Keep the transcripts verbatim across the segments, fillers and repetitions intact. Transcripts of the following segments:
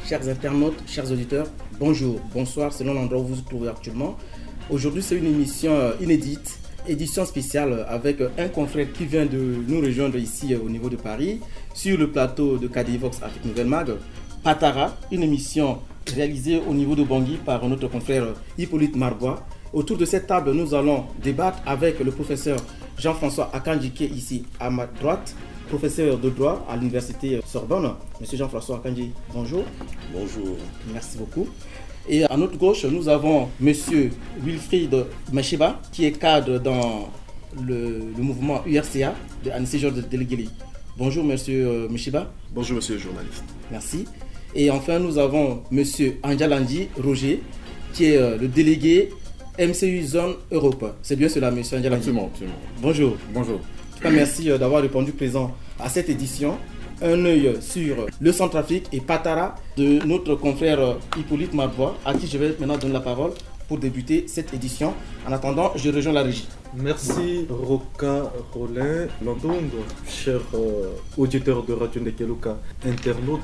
chers internautes, chers auditeurs, bonjour, bonsoir, selon l'endroit où vous vous trouvez actuellement. Aujourd'hui, c'est une émission inédite, édition spéciale avec un confrère qui vient de nous rejoindre ici au niveau de Paris, sur le plateau de Kadivox avec Nouvelle Mag, Patara, une émission réalisée au niveau de Bangui par notre confrère Hippolyte Marbois. Autour de cette table, nous allons débattre avec le professeur Jean-François Akanji qui est ici à ma droite, professeur de droit à l'université Sorbonne. Monsieur Jean-François Akanji, bonjour. Bonjour. Merci beaucoup. Et à notre gauche, nous avons Monsieur Wilfried Meshiba, qui est cadre dans le, le mouvement U R C A de Anissé Georges Delegeli. Bonjour Monsieur Meshiba. Bonjour Monsieur le journaliste. Merci. Et enfin, nous avons Monsieur Anjalandi Roger, qui est le délégué M C U Zone Europe. C'est bien cela, Monsieur Anjalandi? Absolument, absolument. Bonjour. Bonjour. En tout cas, merci d'avoir répondu présent à cette édition. Un œil sur le Centrafrique et Patara de notre confrère Hippolyte Marbois, à qui je vais maintenant donner la parole pour débuter cette édition. En attendant, je rejoins la régie. Merci Roka Rolin Landong, cher euh, auditeur de Radio Ndekeluka, internaute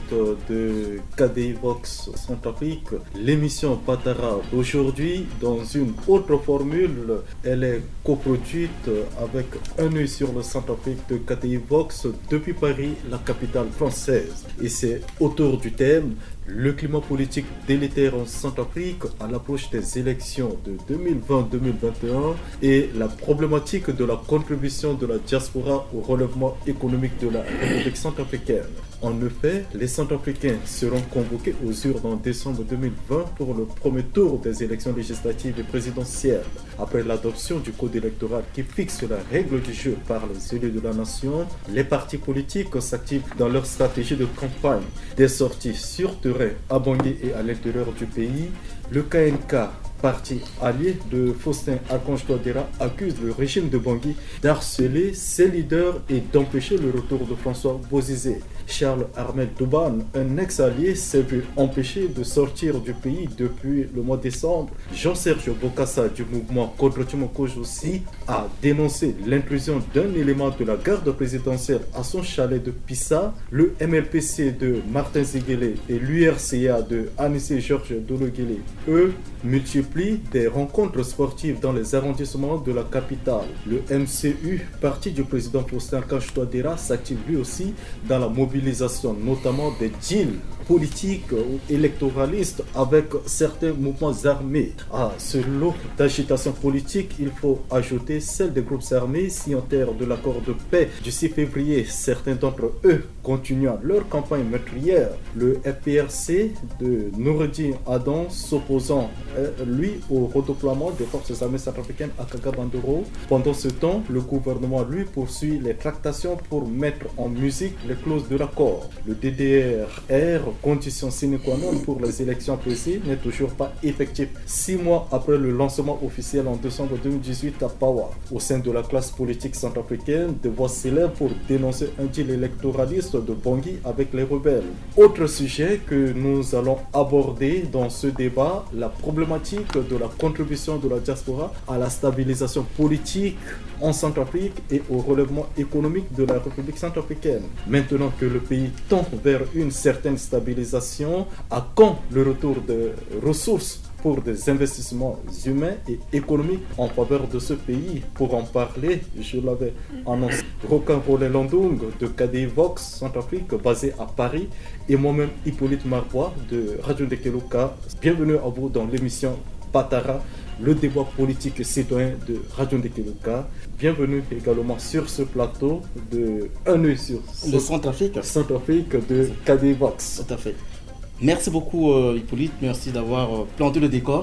de Kadivox Centrafrique. L'émission Patara d'aujourd'hui, dans une autre formule, elle est coproduite avec un œil sur le Centrafrique de Kadivox depuis Paris, la capitale française. Et c'est autour du thème le climat politique délétère en Centrafrique à l'approche des élections de deux mille vingt deux mille vingt et un et la problématique de la contribution de la diaspora au relèvement économique de la République centrafricaine. En effet, les Centrafricains seront convoqués aux urnes en décembre deux mille vingt pour le premier tour des élections législatives et présidentielles. Après l'adoption du code électoral qui fixe la règle du jeu par les élus de la nation, les partis politiques s'activent dans leur stratégie de campagne. Des sorties sur terrain à Bangui et à l'intérieur du pays, le K N K, parti allié de Faustin Archange Touadéra, accuse le régime de Bangui d'harceler ses leaders et d'empêcher le retour de François Bozizé. Charles Armel Douban, un ex-allié, s'est vu empêché de sortir du pays depuis le mois de décembre. Jean-Serge Bokassa du mouvement Kodrotimokoj aussi a dénoncé l'intrusion d'un élément de la garde présidentielle à son chalet de Pissa. Le M L P C de Martin Ziguele et l'U R C A de Anissé Georges Delegeli, eux, multiplient des rencontres sportives dans les arrondissements de la capitale. Le M C U, parti du président Faustin Archange Touadéra, s'active lui aussi dans la mobilisation, notamment des deals politiques ou électoralistes avec certains mouvements armés. À ce lot d'agitation politique, il faut ajouter celle des groupes armés signataires de l'accord de paix du six février. Certains d'entre eux continuant leur campagne meurtrière. Le F P R C de Noureddin Adam s'opposant lui au redéploiement des forces armées centrafricaines à Kagabandoro. Pendant ce temps, le gouvernement lui poursuit les tractations pour mettre en musique les clauses de l'accord. Le D D R R, condition sine qua non pour les élections précises, n'est toujours pas effectif six mois après le lancement officiel en décembre deux mille dix-huit à Pawa. Au sein de la classe politique centrafricaine, des voix s'élèvent pour dénoncer un deal électoraliste de Bangui avec les rebelles. Autre sujet que nous allons aborder dans ce débat, la problématique de la contribution de la diaspora à la stabilisation politique en Centrafrique et au relèvement économique de la République centrafricaine. Maintenant que le pays tend vers une certaine stabilisation, à quand le retour de ressources pour des investissements humains et économiques en faveur de ce pays? Pour en parler, je l'avais annoncé, Rokan Rolin Landong de Kadivox Centrafrique, basé à Paris, et moi-même Hippolyte Marbois de Radio Ndekeluka. Bienvenue à vous dans l'émission Patara, le débat politique et citoyen de Radio Ndekeluka. Bienvenue également sur ce plateau de Un œil sur le Centrafrique. Centrafrique de Kadivox. Tout à fait. Merci beaucoup euh, Hippolyte, merci d'avoir euh, planté le décor.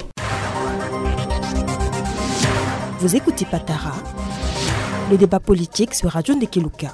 Vous écoutez Patara, le débat politique sur Radio Ndekeluka.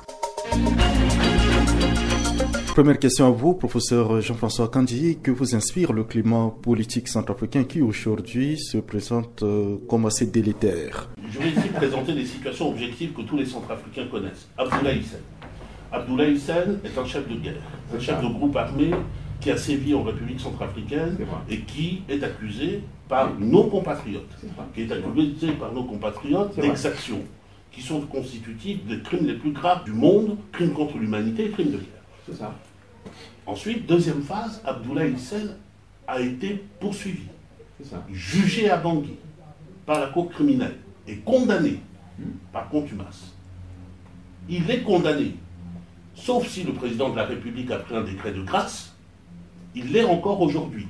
Première question à vous, professeur Jean-François Akanji. Que vous inspire le climat politique centrafricain qui aujourd'hui se présente euh, comme assez délétère? Je vais ici présenter des situations objectives que tous les Centrafricains connaissent. Abdoulaye Hissène. Abdoulaye Hissène est un chef de guerre, un chef de groupe armé qui a sévi en République centrafricaine et qui est accusé par nos compatriotes, qui est accusé par nos compatriotes d'exactions qui sont constitutives des crimes les plus graves du monde, crimes contre l'humanité et crimes de guerre. C'est ça. Ensuite, deuxième phase, Abdoulaye Hissène a été poursuivi, jugé à Bangui par la cour criminelle et condamné par contumace. Il est condamné, sauf si le président de la République a pris un décret de grâce, il l'est encore aujourd'hui.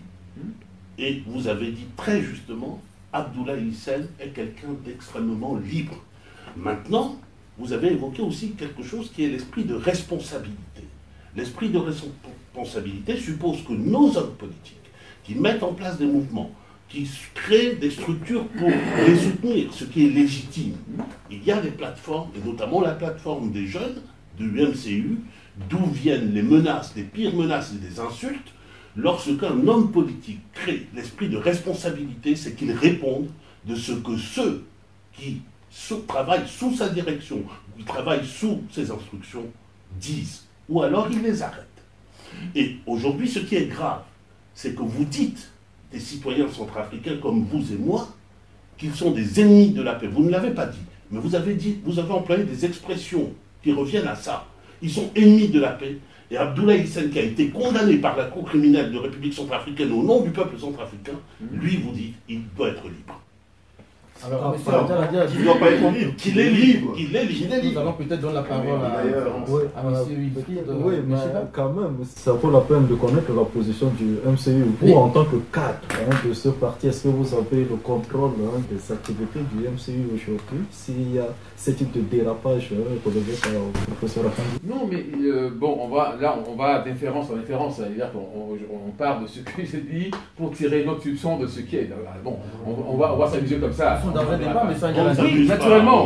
Et vous avez dit très justement, Abdoulaye Hissène est quelqu'un d'extrêmement libre. Maintenant, vous avez évoqué aussi quelque chose qui est l'esprit de responsabilité. L'esprit de responsabilité suppose que nos hommes politiques, qui mettent en place des mouvements, qui créent des structures pour les soutenir, ce qui est légitime. Il y a des plateformes, et notamment la plateforme des jeunes, de l'U M C U, d'où viennent les menaces, les pires menaces et les insultes. Lorsqu'un homme politique crée l'esprit de responsabilité, c'est qu'il réponde de ce que ceux qui sous, travaillent sous sa direction, qui travaillent sous ses instructions, disent. Ou alors il les arrête. Et aujourd'hui, ce qui est grave, c'est que vous dites des citoyens centrafricains comme vous et moi qu'ils sont des ennemis de la paix. Vous ne l'avez pas dit, mais vous avez dit, vous avez employé des expressions qui reviennent à ça. Ils sont ennemis de la paix. Et Abdoulaye Hissène, qui a été condamné par la Cour criminelle de République centrafricaine au nom du peuple centrafricain, lui vous dit qu'il doit être libre. Alors, monsieur Abdel a dit qu'il ne doit pas être libre, qu'il est libre, qu'il est libre. Nous allons peut-être donner la parole à, oui, à monsieur Wilfried. Oui, mais quand même, ça vaut la peine de connaître la position du M C U. Vous, oui. En tant que cadre hein, de ce parti, est-ce que vous avez le contrôle hein, des activités du M C U aujourd'hui? S'il y a ce type de dérapage hein, relevé par le professeur Afandi? Non, mais euh, bon, on va, là, on va d'inférence en inférence. C'est-à-dire qu'on on, on part de ce que j'ai dit pour tirer notre soupçon de ce qui est. Bon, on, on va, on va s'amuser comme ça. Dans un débat, mais ça oui, naturellement.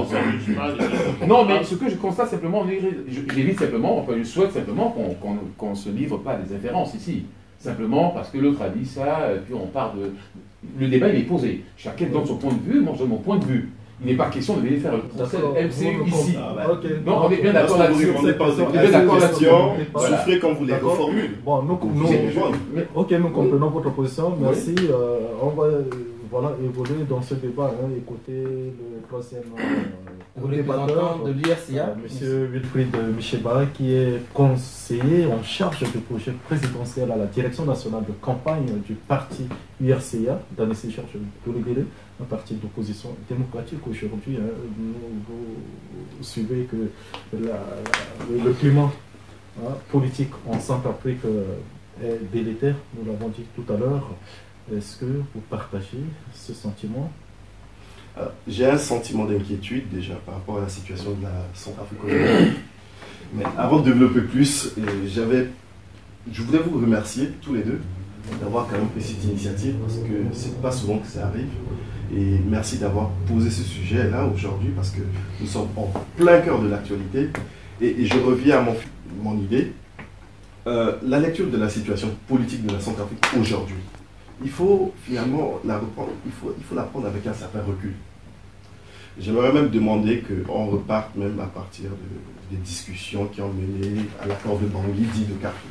Non, mais ce que je constate simplement, j'évite simplement, enfin, je souhaite simplement qu'on qu'on, qu'on se livre pas à des inférences ici. Simplement parce que l'autre a dit ça, et puis on part de. Le débat, il est posé. Chacun donne son point de vue, moi je donne mon point de vue. Il n'est pas question de venir faire le procès de M C U ici. Ah bah, okay. Non, on est bien d'accord là-dessus. On est bien d'accord là-dessus. Souffrez quand vous les reformulez. Bon, nous, nous, ok, nous comprenons votre position. Merci. Oui. Euh, on va. Voilà, évoluer dans ce débat, hein, écouter le troisième euh, débatteur de l'U R C A, euh, M. Wilfried Micheba, qui est conseiller en charge du projet présidentiel à la direction nationale de campagne du parti U R C A, dans les cherche de le un parti d'opposition démocratique aujourd'hui. Hein, vous, vous suivez que la, la, le climat hein, politique en Centrafrique euh, est délétère, nous l'avons dit tout à l'heure. Est-ce que vous partagez ce sentiment? Alors, j'ai un sentiment d'inquiétude déjà par rapport à la situation de la Centrafrique aujourd'hui. Mais avant de développer plus, j'avais, je voudrais vous remercier tous les deux d'avoir quand même pris cette initiative parce que c'est pas souvent que ça arrive. Et merci d'avoir posé ce sujet-là aujourd'hui parce que nous sommes en plein cœur de l'actualité. Et, et je reviens à mon, mon idée. Euh, la lecture de la situation politique de la Centrafrique aujourd'hui. Il faut finalement la reprendre, il faut, il faut la prendre avec un certain recul. J'aimerais même demander qu'on reparte même à partir de, des discussions qui ont mené à l'accord de Bangui, dit de Khartoum.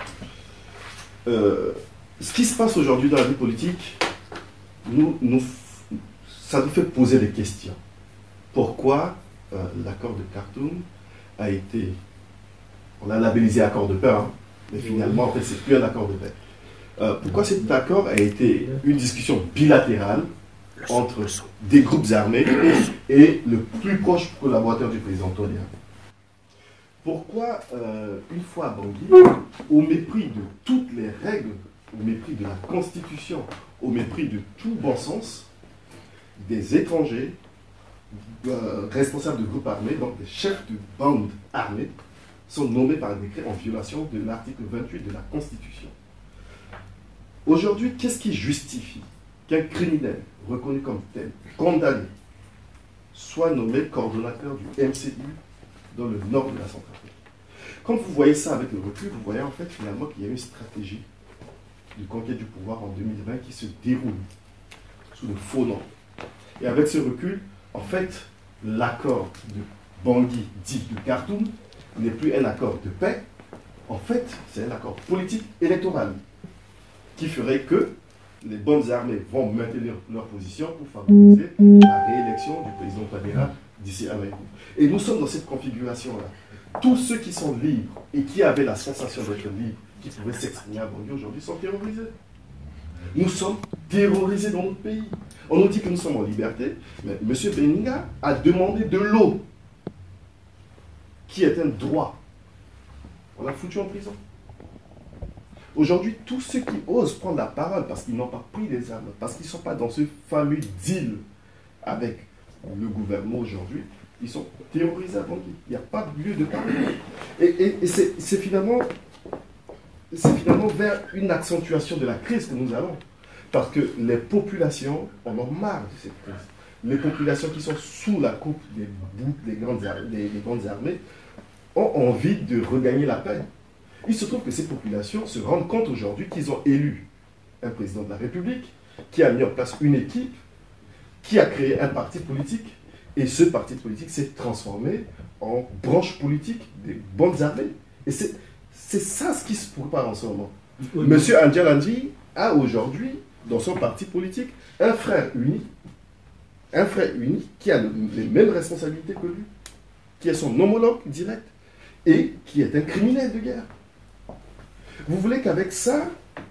Euh, ce qui se passe aujourd'hui dans la vie politique, nous, nous, ça nous fait poser des questions. Pourquoi euh, l'accord de Khartoum a été, on l'a labellisé accord de paix, hein, mais finalement en fait c'est plus un accord de paix. Euh, pourquoi cet accord a été une discussion bilatérale entre des groupes armés et le plus proche collaborateur du président Touadéra? Pourquoi, euh, une fois à Bangui, au mépris de toutes les règles, au mépris de la Constitution, au mépris de tout bon sens, des étrangers euh, responsables de groupes armés, donc des chefs de bandes armées, sont nommés par un décret en violation de l'article vingt-huit de la Constitution? Aujourd'hui, qu'est-ce qui justifie qu'un criminel reconnu comme tel, condamné, soit nommé coordonnateur du M C U dans le nord de la Centrafrique? Quand vous voyez ça avec le recul, vous voyez en fait finalement qu'il y a une stratégie de conquête du pouvoir en deux mille vingt qui se déroule sous le faux nom. Et avec ce recul, en fait, l'accord de Bangui, dit de Khartoum, n'est plus un accord de paix. En fait, c'est un accord politique électoral qui ferait que les bonnes armées vont maintenir leur position pour favoriser la réélection du président Touadéra d'ici un an. Et nous sommes dans cette configuration-là. tous ceux qui sont libres et qui avaient la sensation d'être libres, qui pouvaient s'exprimer à Bangui aujourd'hui, sont terrorisés. Nous sommes terrorisés dans notre pays. On nous dit que nous sommes en liberté, mais M. Beninga a demandé de l'eau, qui est un droit. On l'a foutu en prison. Aujourd'hui, tous ceux qui osent prendre la parole parce qu'ils n'ont pas pris les armes, parce qu'ils ne sont pas dans ce fameux deal avec le gouvernement aujourd'hui, ils sont terrorisés à Bangui. Il n'y a pas de lieu de parler. Et, et, et c'est, c'est, finalement, c'est finalement vers une accentuation de la crise que nous allons. Parce que les populations en ont marre de cette crise. Les populations qui sont sous la coupe des, des, grandes, des, des grandes armées ont envie de regagner la paix. Il se trouve que ces populations se rendent compte aujourd'hui qu'ils ont élu un président de la République qui a mis en place une équipe, qui a créé un parti politique, et ce parti politique s'est transformé en branche politique des bonnes armées. Et c'est, c'est ça ce qui se prépare en ce moment. Oui, Monsieur Andjalandi a aujourd'hui, dans son parti politique, un frère unique, un frère unique qui a le, les mêmes responsabilités que lui, qui est son homologue direct, et qui est un criminel de guerre. Vous voulez qu'avec ça,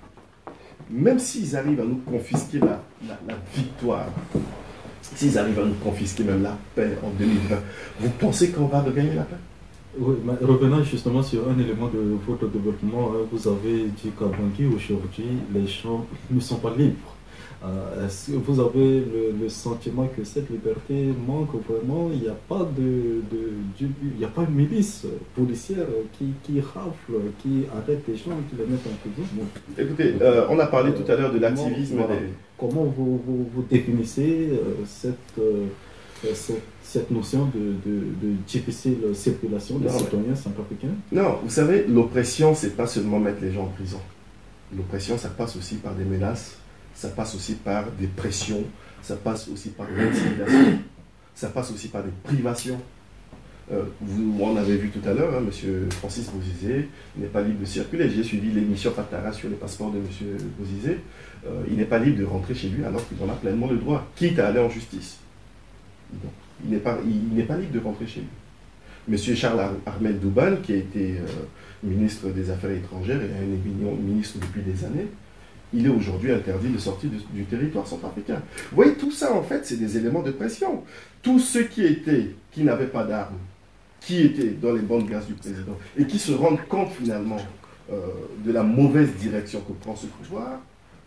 même s'ils arrivent à nous confisquer la, la, la victoire, s'ils arrivent à nous confisquer même la paix en deux mille vingt, vous pensez qu'on va regagner la paix? Oui, mais revenant justement sur un élément de votre développement, vous avez dit qu'à Bangui, aujourd'hui, les gens ne sont pas libres. Euh, est-ce que vous avez le, le sentiment que cette liberté manque vraiment? Il n'y a pas de, de, de il n'y a pas une milice policière qui, qui rafle, qui arrête les gens, qui les met en prison? Bon. Écoutez, euh, on a parlé tout à l'heure de l'activisme. Comment, des... comment vous, vous, vous définissez euh, cette, euh, cette, cette notion de, de, de difficile circulation des non, citoyens mais... centrafricains? Non, vous savez, l'oppression, c'est pas seulement mettre les gens en prison. L'oppression, ça passe aussi par des menaces. Ça passe aussi par des pressions, ça passe aussi par l'intimidation, ça passe aussi par des privations. Euh, vous, on avait vu tout à l'heure, hein, M. Francis Bozizé n'est pas libre de circuler. J'ai suivi l'émission Patara sur les passeports de M. Bozizé. Euh, il n'est pas libre de rentrer chez lui alors qu'il en a pleinement le droit, quitte à aller en justice. Donc, il n'est pas, il n'est pas libre de rentrer chez lui. M. Charles Ahmed Douban, qui a été euh, ministre des Affaires étrangères et un ministre depuis des années, il est aujourd'hui interdit de sortir de, du territoire centrafricain. Vous voyez, tout ça, en fait, c'est des éléments de pression. Tous ceux qui étaient, qui n'avaient pas d'armes, qui étaient dans les bandes grâces du président, et qui se rendent compte, finalement, euh, de la mauvaise direction que prend ce pouvoir,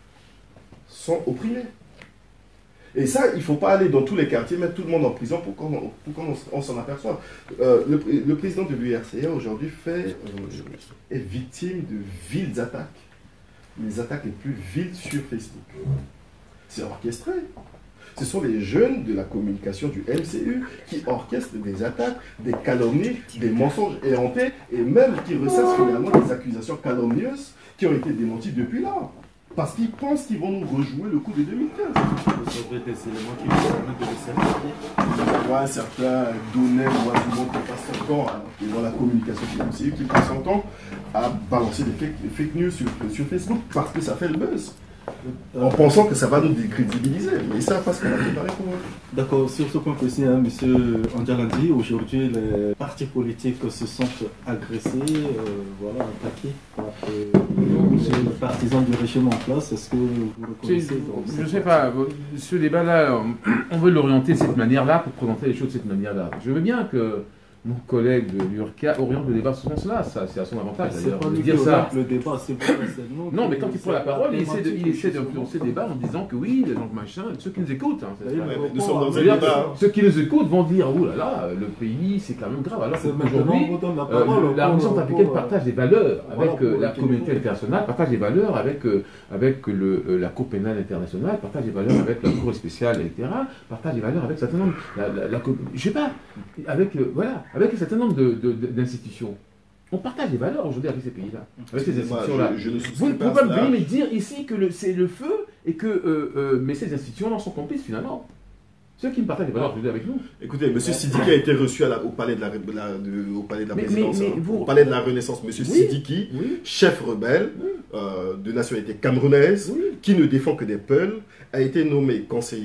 sont opprimés. Et ça, il ne faut pas aller dans tous les quartiers, mettre tout le monde en prison pour qu'on, pour qu'on on s'en aperçoive. Euh, le, le président de l'U R C A, aujourd'hui, fait, euh, est victime de viles attaques. Les attaques les plus viles sur Facebook. C'est orchestré. Ce sont les jeunes de la communication du M C U qui orchestrent des attaques, des calomnies, des mensonges éhontés et même qui ressassent finalement des accusations calomnieuses qui ont été démenties depuis là. Parce qu'ils pensent qu'ils vont nous rejouer le coup de deux mille quinze. Vous avez des éléments qui vous permettent de le certifier. Ouais, certains donnaient ou arguments qui passent son temps, alors que dans la communication du M C U qui passe son temps à balancer des fake, des fake news sur, sur Facebook parce que ça fait le buzz. En pensant que ça va nous décrédibiliser, mais ils savent pas ce qu'on a préparé pour eux. D'accord, sur ce point précis, hein, M. Andjalandi, aujourd'hui les partis politiques se sentent agressés, euh, voilà, attaqués par euh, les partisans du régime en place. Est-ce que vous reconnaissez dans Je ne sais pas, ce débat-là, on veut l'orienter de cette manière-là pour présenter les choses de cette manière-là. Je veux bien que mon collègue de l'U R C A oriente le débat sur ce sens-là, ça, c'est à son avantage d'ailleurs de dire ça. Le débat, c'est pas non, non, mais quand il prend la parole, il essaie, de, il essaie d'influencer le débat en disant que oui, les gens machin, ceux qui nous écoutent, hein, c'est ouais, nous sommes dans un débat. Ceux qui nous écoutent vont dire oh là là, le pays c'est quand même grave. Alors qu'aujourd'hui, euh, la République centrafricaine partage des valeurs avec euh, la communauté internationale, partage des valeurs avec, euh, avec le, euh, la Cour pénale internationale, partage des valeurs avec la Cour spéciale, et cetera. Partage des valeurs avec un certain nombre, la, la, la, je sais pas, avec euh, voilà. avec un certain nombre de, de, de, d'institutions. On partage des valeurs aujourd'hui avec ces pays-là, avec ces institutions-là. Je, je ne Vous ne pouvez pas me dire ici que le, c'est le feu et que euh, euh, mais ces institutions-là sont complices finalement. Ceux qui me partagent des valeurs aujourd'hui avec nous. Écoutez, M. Sidiki a été reçu à la, au palais de la, la, de, au palais de la mais, présidence, mais, mais vous... au palais de la Renaissance. M. Oui, Sidiki, oui, chef rebelle oui, euh, de nationalité camerounaise, oui, qui ne défend que des peuls, a été nommé conseiller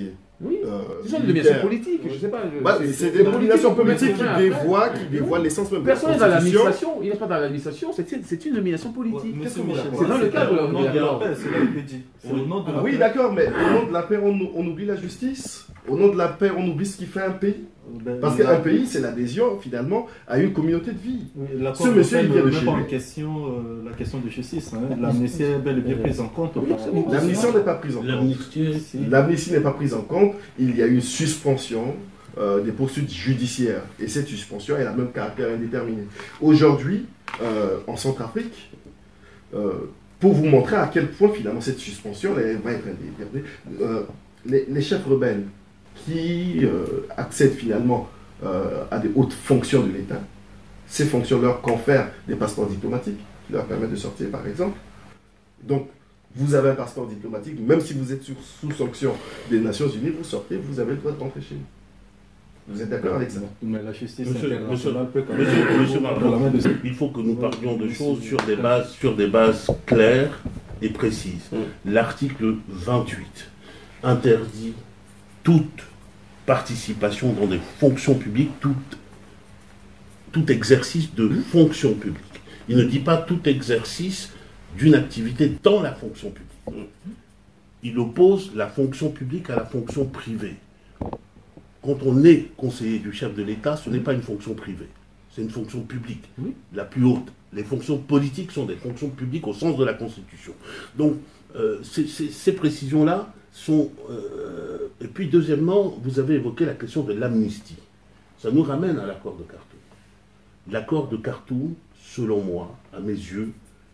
Oui, euh, ce sont des nominations politiques, je ne sais pas. je- Bah, c'est des nominations politiques qui dévoient, qui dévoient l'essence même de la Personne n'est dans Constitution. l'administration, il n'est pas dans l'administration, c'est une, c'est une nomination politique. Monsieur Qu'est-ce que vous Michel, voulez C'est dans le cadre de au nom de la l'accord. paix, cela a été dit. C'est au nom de la Oui, paix. d'accord, mais au nom de la paix, on, on oublie la justice. Au nom de la paix, on oublie ce qui fait un pays. Ben, Parce la- qu'un pays, c'est l'adhésion, finalement, à une communauté de vie. Oui, l'accord Ce de monsieur, paix il ne vient de remet chez pas en lui. question euh, la question de justice. Hein. L'amnistie est bel et bien prise en compte. par- L'amnistie n'est pas prise en compte. L'amnistie, Si. L'amnistie n'est pas prise en compte. Il y a une suspension euh, des poursuites judiciaires. Et cette suspension, elle a même caractère indéterminé. Aujourd'hui, euh, en Centrafrique, euh, pour vous montrer à quel point, finalement, cette suspension elle va être indéterminée, euh, les, les chefs rebelles qui euh, accèdent finalement euh, à des hautes fonctions de l'État, ces fonctions leur confèrent des passeports diplomatiques qui leur permettent de sortir, par exemple. Donc, vous avez un passeport diplomatique, même si vous êtes sur- sous sanction des Nations Unies, vous sortez, vous avez le droit de rentrer chez vous. Vous êtes d'accord avec ça? Mais la justice Monsieur- internationale peut quand Monsieur, même. monsieur prendre la main Marlon, de- il faut que nous parlions de choses sur des bases, sur des bases claires et précises. L'article vingt-huit interdit toute participation dans des fonctions publiques, tout, tout exercice de fonction publique. Il ne dit pas tout exercice d'une activité dans la fonction publique. Il oppose la fonction publique à la fonction privée. Quand on est conseiller du chef de l'État, ce n'est pas une fonction privée, c'est une fonction publique, Oui. la plus haute. Les fonctions politiques sont des fonctions publiques au sens de la Constitution. Donc, euh, ces, ces- ces précisions-là sont... euh, et puis, deuxièmement, vous avez évoqué la question de l'amnistie. Ça nous ramène à l'accord de Khartoum. L'accord de Khartoum, selon moi, à mes yeux,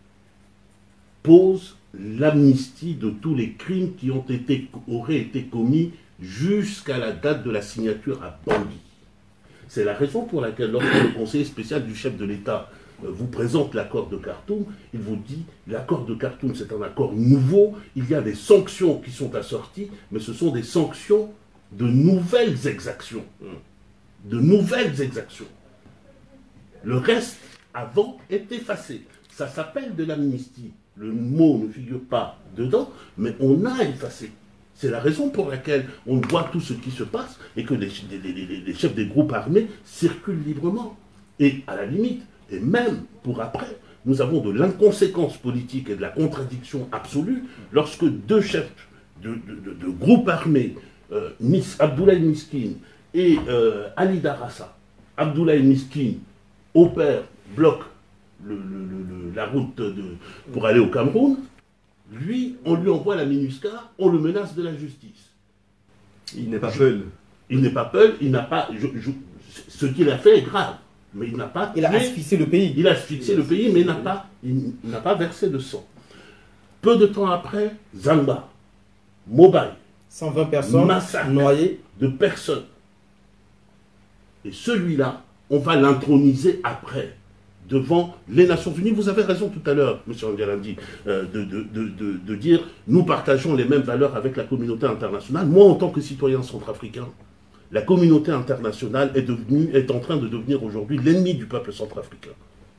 pose l'amnistie de tous les crimes qui ont été, auraient été commis jusqu'à la date de la signature à Bangui. C'est la raison pour laquelle, lorsque le conseiller spécial du chef de l'État euh, vous présente l'accord de Khartoum, il vous dit l'accord de Khartoum, c'est un accord nouveau, il y a des sanctions qui sont assorties, mais ce sont des sanctions de nouvelles exactions. De nouvelles exactions. Le reste, avant, est effacé. Ça s'appelle de l'amnistie. Le mot ne figure pas dedans, mais on a effacé. C'est la raison pour laquelle on voit tout ce qui se passe et que les, les- les- les chefs des groupes armés circulent librement. Et à la limite, et même pour après, nous avons de l'inconséquence politique et de la contradiction absolue lorsque deux chefs de, de- de- de groupes armés, euh, Mis- Abdoulaye Miskin et euh, Ali Darassa, Abdoulaye Miskin opère, bloque le- le- le- le- la route de- pour aller au Cameroun. Lui, on lui envoie la MINUSCA, on le menace de la justice. Il n'est pas seul. Il n'est pas Peul, il n'a pas... je- je- ce qu'il a fait est grave, mais il n'a pas... Il a tué- asphyxié le pays. il a asphyxié le pays, mais il n'a pas, il n'a pas versé de sang. Peu de temps après, Zamba, Mobile, cent vingt personnes Massacre. noyées. de personnes. Et celui-là, on va l'introniser après, devant les Nations Unies. Vous avez raison tout à l'heure, M. Angelandi, euh, de, de, de, de, de dire nous partageons les mêmes valeurs avec la communauté internationale. Moi, en tant que citoyen centrafricain, la communauté internationale est, devenue, est en train de devenir aujourd'hui l'ennemi du peuple centrafricain.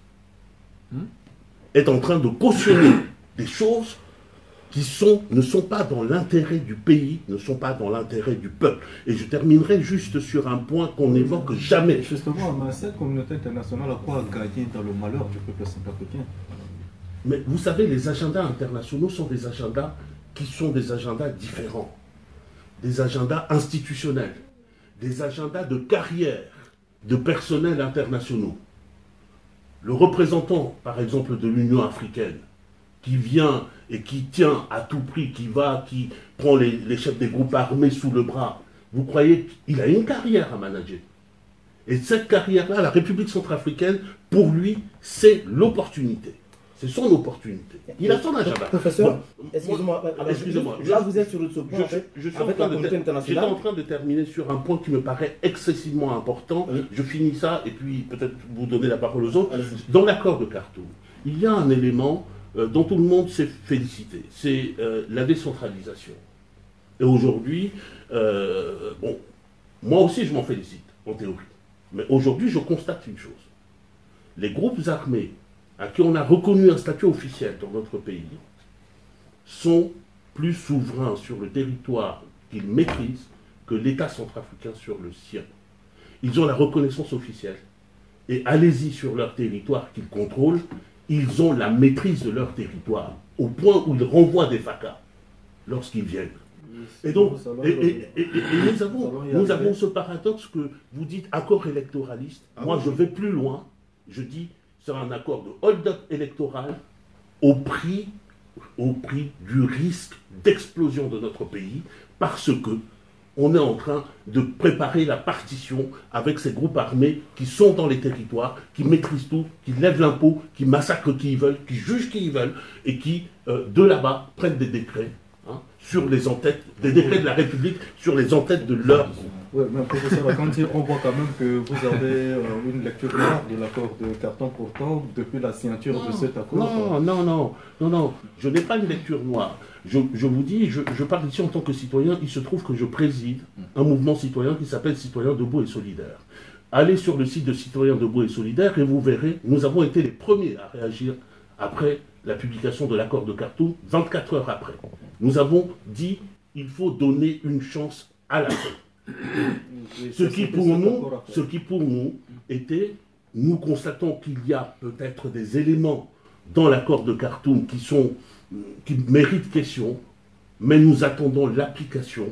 Est en train de cautionner des choses qui sont, ne sont pas dans l'intérêt du pays, ne sont pas dans l'intérêt du peuple. Et je terminerai juste sur un point qu'on n'évoque jamais. Justement, mais cette communauté internationale a quoi gagner dans le malheur du peuple centrafricain? Mais vous savez, les agendas internationaux sont des agendas qui sont des agendas différents. Des agendas institutionnels, des agendas de carrière de personnels internationaux. Le représentant, par exemple, de l'Union africaine, qui vient et qui tient à tout prix, qui va, qui prend les, les chefs des groupes armés sous le bras, vous croyez qu'il a une carrière à manager. Et cette carrière-là, la République centrafricaine, pour lui, c'est l'opportunité. C'est son opportunité. Il a son agenda. Professeur, Bon, excusez-moi, moi- alors, excusez-moi, là je- vous êtes sur ce point je, en fait, je suis en avec train la de communauté ter- J'étais internationale. en train de terminer sur un point qui me paraît excessivement important. Oui. Je finis ça et puis peut-être vous donner la parole aux autres. Allez-y. Dans l'accord de Khartoum, il y a un élément euh, dont tout le monde s'est félicité. C'est euh, la décentralisation. Et aujourd'hui, euh, bon, moi aussi je m'en félicite, en théorie. Mais aujourd'hui, je constate une chose. Les groupes armés à qui on a reconnu un statut officiel dans notre pays sont plus souverains sur le territoire qu'ils maîtrisent que l'État centrafricain sur le sien. Ils ont la reconnaissance officielle. Et allez-y sur leur territoire qu'ils contrôlent, ils ont la maîtrise de leur territoire, au point où ils renvoient des F A C A lorsqu'ils viennent. Et donc, et, et, et, et, et nous, avons, nous avons ce paradoxe que vous dites accord électoraliste. Ah, Moi, oui. je vais plus loin. Je dis c'est un accord de hold-up électoral au prix, au prix du risque d'explosion de notre pays, parce que on est en train de préparer la partition avec ces groupes armés qui sont dans les territoires, qui maîtrisent tout, qui lèvent l'impôt, qui massacrent qui ils veulent, qui jugent qui ils veulent, et qui, euh, de là-bas, prennent des décrets hein, sur les entêtes, des décrets de la République sur les entêtes de leur groupe. Oui, mais professeur Akanti, on voit quand même que vous avez euh, une lecture noire de l'accord de Carton pourtant depuis la signature non, de cet accord. Non, non, non, non, non, je n'ai pas une lecture noire. Je, je vous dis, je, je parle ici en tant que citoyen, il se trouve que je préside un mouvement citoyen qui s'appelle Citoyens debout et solidaires. Allez sur le site de Citoyens debout et solidaires et vous verrez, nous avons été les premiers à réagir après la publication de l'accord de Khartoum, vingt-quatre heures après. Nous avons dit, il faut donner une chance à la paix. Ce qui, pour nous, ce qui pour nous était, nous constatons qu'il y a peut-être des éléments dans l'accord de Khartoum qui, sont, qui méritent question, mais nous attendons l'application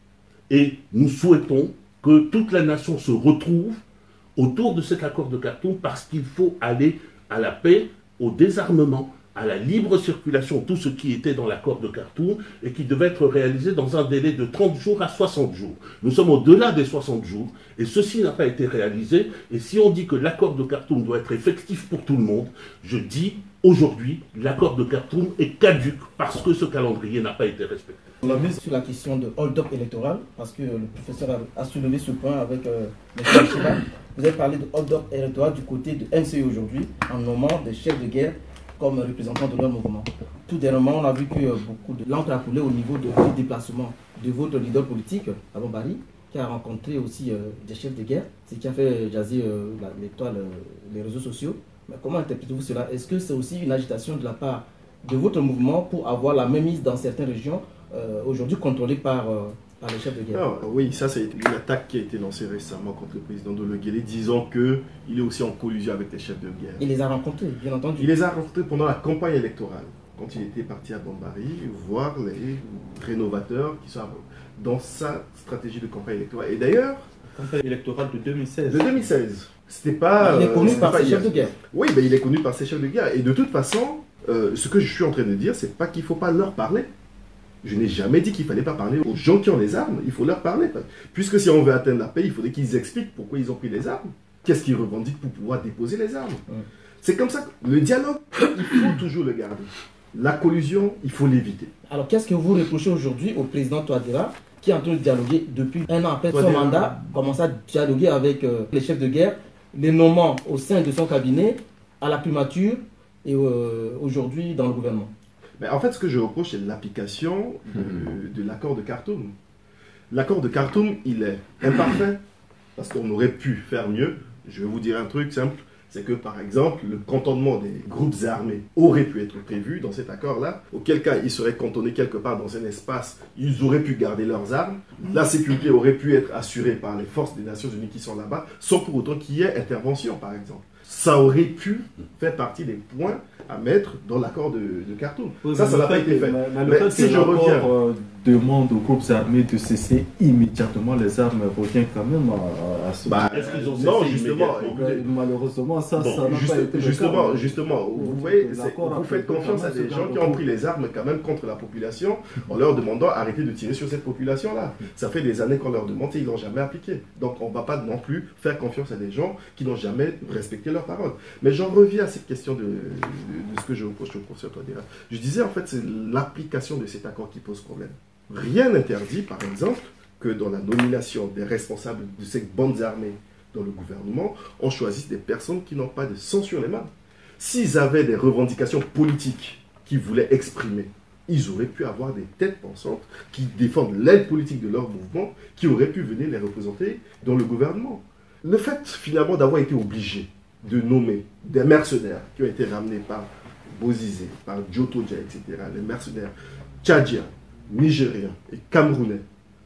et nous souhaitons que toute la nation se retrouve autour de cet accord de Khartoum parce qu'il faut aller à la paix, au désarmement, à la libre circulation, tout ce qui était dans l'accord de Khartoum et qui devait être réalisé dans un délai de trente jours à soixante jours. Nous sommes au-delà des soixante jours et ceci n'a pas été réalisé. Et si on dit que l'accord de Khartoum doit être effectif pour tout le monde, je dis aujourd'hui l'accord de Khartoum est caduc parce que ce calendrier n'a pas été respecté. On l'a mis sur la question de hold-up électoral parce que le professeur a, a soulevé ce point avec euh, M. Chiba. Vous avez parlé de hold-up électoral du côté de M C aujourd'hui en nommant des chefs de guerre comme représentants de leur mouvement. Tout dernièrement, on a vu que euh, beaucoup de l'encre a coulé au niveau de, du déplacement de votre leader politique, Abon Bari, qui a rencontré aussi euh, des chefs de guerre, ce qui a fait jaser euh, l'étoile, euh, les réseaux sociaux. Mais comment interprétez-vous cela? Est-ce que c'est aussi une agitation de la part de votre mouvement pour avoir la mainmise dans certaines régions, euh, aujourd'hui contrôlées par, euh, par les chefs de guerre? Ah, oui, ça c'est une attaque qui a été lancée récemment contre le président Dologuélé, disant qu'il est aussi en collusion avec les chefs de guerre. Il les a rencontrés, bien entendu. Il les a rencontrés pendant la campagne électorale, quand il était parti à Bambari, voir les rénovateurs qui sont dans sa stratégie de campagne électorale. Et d'ailleurs... Campagne électorale de deux mille seize. De deux mille seize. C'était pas... Il est connu euh, par ses chefs de guerre. Oui, mais il est connu par ses chefs de guerre. Et de toute façon, euh, ce que je suis en train de dire, c'est pas qu'il ne faut pas leur parler. Je n'ai jamais dit qu'il ne fallait pas parler aux gens qui ont les armes. Il faut leur parler. Puisque si on veut atteindre la paix, il faudrait qu'ils expliquent pourquoi ils ont pris les armes. Qu'est-ce qu'ils revendiquent pour pouvoir déposer les armes. Ouais. C'est comme ça que le dialogue, il faut toujours le garder. La collusion, il faut l'éviter. Alors, qu'est-ce que vous reprochez aujourd'hui au président Touadéra, qui est en train de dialoguer depuis un an après son mandat, commence à dialoguer avec euh, les chefs de guerre, les nommant au sein de son cabinet, à la primature et euh, aujourd'hui dans le gouvernement? Mais en fait, ce que je reproche, c'est l'application de, de l'accord de Khartoum. L'accord de Khartoum, il est imparfait, parce qu'on aurait pu faire mieux. Je vais vous dire un truc simple, c'est que par exemple, le cantonnement des groupes armés aurait pu être prévu dans cet accord-là, auquel cas ils seraient cantonnés quelque part dans un espace, ils auraient pu garder leurs armes, la sécurité aurait pu être assurée par les forces des Nations Unies qui sont là-bas, sans pour autant qu'il y ait intervention, par exemple. Ça aurait pu faire partie des points à mettre dans l'accord de, de Khartoum. Oui, ça, ça n'a pas été fait. Mais, mais, mais si je reviens... Euh, demande aux groupes armés de cesser immédiatement les armes revient quand même à, à ce bah, Est-ce qu'ils ont cessé non, justement, malheureusement, ça, bon, ça n'a juste, pas été justement, le cas. Justement, vous, voyez, vous faites confiance à des gens qui ont pris les armes quand même contre la population en leur demandant d'arrêter de tirer sur cette population-là. Ça fait des années qu'on leur demande et ils ne l'ont jamais appliqué. Donc on ne va pas non plus faire confiance à des gens qui n'ont jamais respecté leurs paroles. Mais j'en reviens à cette question de, de, de ce que je reproche au professeur Touadéra. Je disais en fait, c'est l'application de cet accord qui pose problème. Rien n'interdit, par exemple, que dans la nomination des responsables de ces bandes armées dans le gouvernement, on choisisse des personnes qui n'ont pas de sang sur les mains. S'ils avaient des revendications politiques qu'ils voulaient exprimer, ils auraient pu avoir des têtes pensantes qui défendent l'aide politique de leur mouvement, qui auraient pu venir les représenter dans le gouvernement. Le fait, finalement, d'avoir été obligé de nommer des mercenaires qui ont été ramenés par Bozizé, par Djotodia, et cetera, les mercenaires tchadiens, Nigériens et Camerounais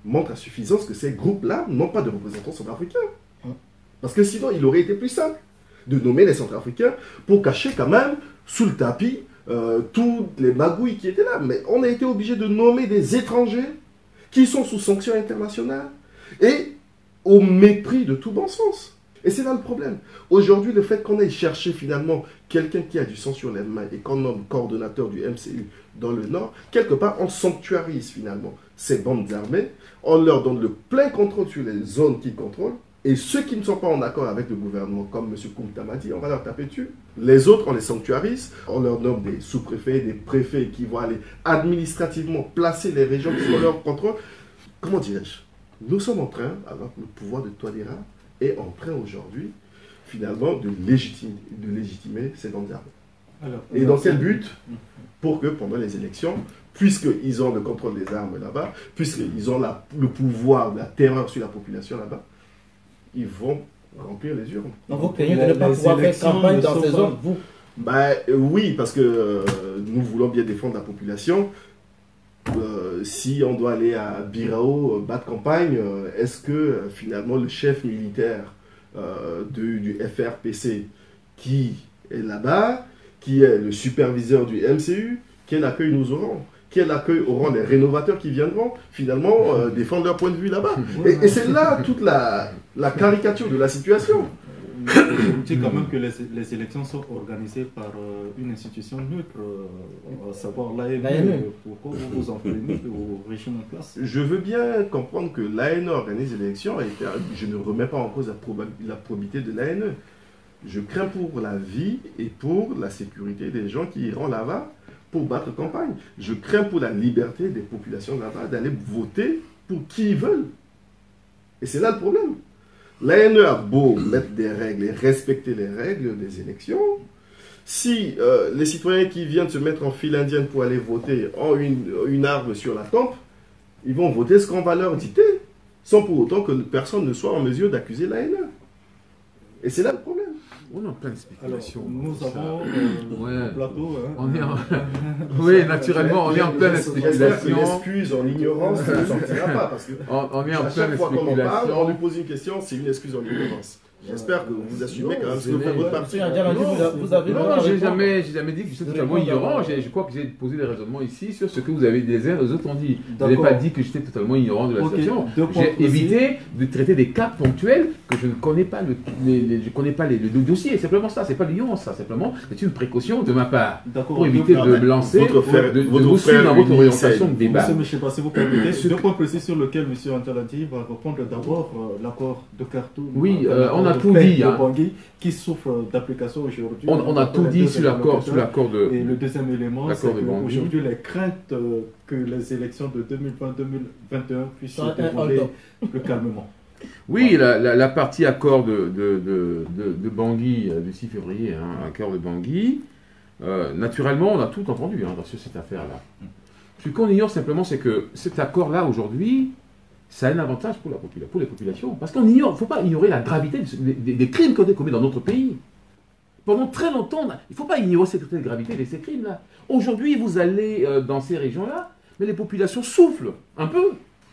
montre à suffisance que ces groupes-là n'ont pas de représentants centrafricains. Parce que sinon, il aurait été plus simple de nommer les Centrafricains pour cacher quand même sous le tapis euh, toutes les magouilles qui étaient là. Mais on a été obligé de nommer des étrangers qui sont sous sanctions internationales et au mépris de tout bon sens. Et c'est là le problème. Aujourd'hui, le fait qu'on ait cherché finalement quelqu'un qui a du sang sur les mains et qu'on nomme coordonnateur du M C U dans le Nord, quelque part, on sanctuarise finalement ces bandes armées, on leur donne le plein contrôle sur les zones qu'ils contrôlent, et ceux qui ne sont pas en accord avec le gouvernement, comme M. Koumta m'a dit, on va leur taper dessus. Les autres, on les sanctuarise, on leur nomme des sous-préfets, des préfets qui vont aller administrativement placer les régions qui sont leur contrôle. Comment dirais-je? Nous sommes en train, avec le pouvoir de Touadéra, est en train aujourd'hui, finalement, de légitimer, de légitimer ces bandes armées. Alors, et dans quel but? Pour que pendant les élections, puisqu'ils ont le contrôle des armes là-bas, puisqu'ils ont la, le pouvoir, la terreur sur la population là-bas, ils vont remplir les urnes. Donc vous craignez de ne pas pouvoir faire campagne dans ces zones, vous? Ben, oui, parce que euh, nous voulons bien défendre la population. Euh, si on doit aller à Birao, euh, battre campagne, euh, est-ce que euh, finalement le chef militaire euh, de, du F R P C qui est là-bas, qui est le superviseur du M C U, quel accueil nous aurons? Quel accueil auront les rénovateurs qui viendront finalement euh, défendre leur point de vue là-bas? Et, et c'est là toute la, la caricature de la situation. Je dis quand même que les, les élections sont organisées par euh, une institution neutre, euh, à savoir l'A N E. Pourquoi vous vous en prenez au régime en place? Je veux bien comprendre que l'A N E organise les élections, et je ne remets pas en cause la, proba la probité de l'A N E. Je crains pour la vie et pour la sécurité des gens qui iront là-bas pour battre campagne. Je crains pour la liberté des populations là-bas d'aller voter pour qui ils veulent. Et c'est là le problème. L'A N E a beau mettre des règles et respecter les règles des élections. Si euh, les citoyens qui viennent se mettre en file indienne pour aller voter ont une, une arme sur la tempe, ils vont voter ce qu'on va leur dicter, sans pour autant que personne ne soit en mesure d'accuser l'A N E. Et c'est là le problème. On est en pleine spéculation. Alors, nous avons euh, ouais. un plateau. Hein. On est en... oui, naturellement, on est en pleine spéculation. J'espère que l'excuse en ignorance ne sortira pas. Parce que on, on est en à pleine chaque fois qu'on en parle, spéculation. on lui pose une question, c'est une excuse en ignorance. J'espère que vous assumez quand même ce que vous faites votre partie. Vous avez non, j'ai jamais, j'ai jamais dit que j'étais totalement ignorant. Je crois que j'ai posé des raisonnements ici sur ce que vous avez dit les uns, les autres ont dit. Je n'ai pas dit que j'étais totalement ignorant de la okay. situation. J'ai évité de traiter des cas ponctuels que je ne connais pas le, les, les, je connais pas les, le dossier. C'est simplement ça. C'est pas l'ignorance, ça. Simplement, c'est une précaution de ma part pour éviter de me lancer, frère, de, de vous suivre dans votre orientation de débat. Monsieur, je ne sais pas si vous permettez. Deux points précis sur lesquels M. Antalati va répondre. D'abord, euh, l'accord de Khartoum. Oui, euh, on a tout dit. Qui souffre d'application aujourd'hui. On, on a tout dit sur l'accord sur l'accord de. Et le deuxième élément, c'est qu'aujourd'hui, les craintes euh, que les élections de deux mille vingt deux mille vingt et un puissent se dérouler plus calmement. Oui, la, la, la partie accord de, de, de, de, de Bangui euh, du six février, hein, accord de Bangui, euh, naturellement, on a tout entendu hein, sur cette affaire-là. Ce qu'on ignore simplement, c'est que cet accord-là, aujourd'hui, ça a un avantage pour, la popula pour les populations. Parce qu'on ignore, il ne faut pas ignorer la gravité des, des, des crimes qui ont été commis dans notre pays. Pendant très longtemps, il ne faut pas ignorer cette gravité de ces crimes-là. Aujourd'hui, vous allez euh, dans ces régions-là, mais les populations soufflent un peu.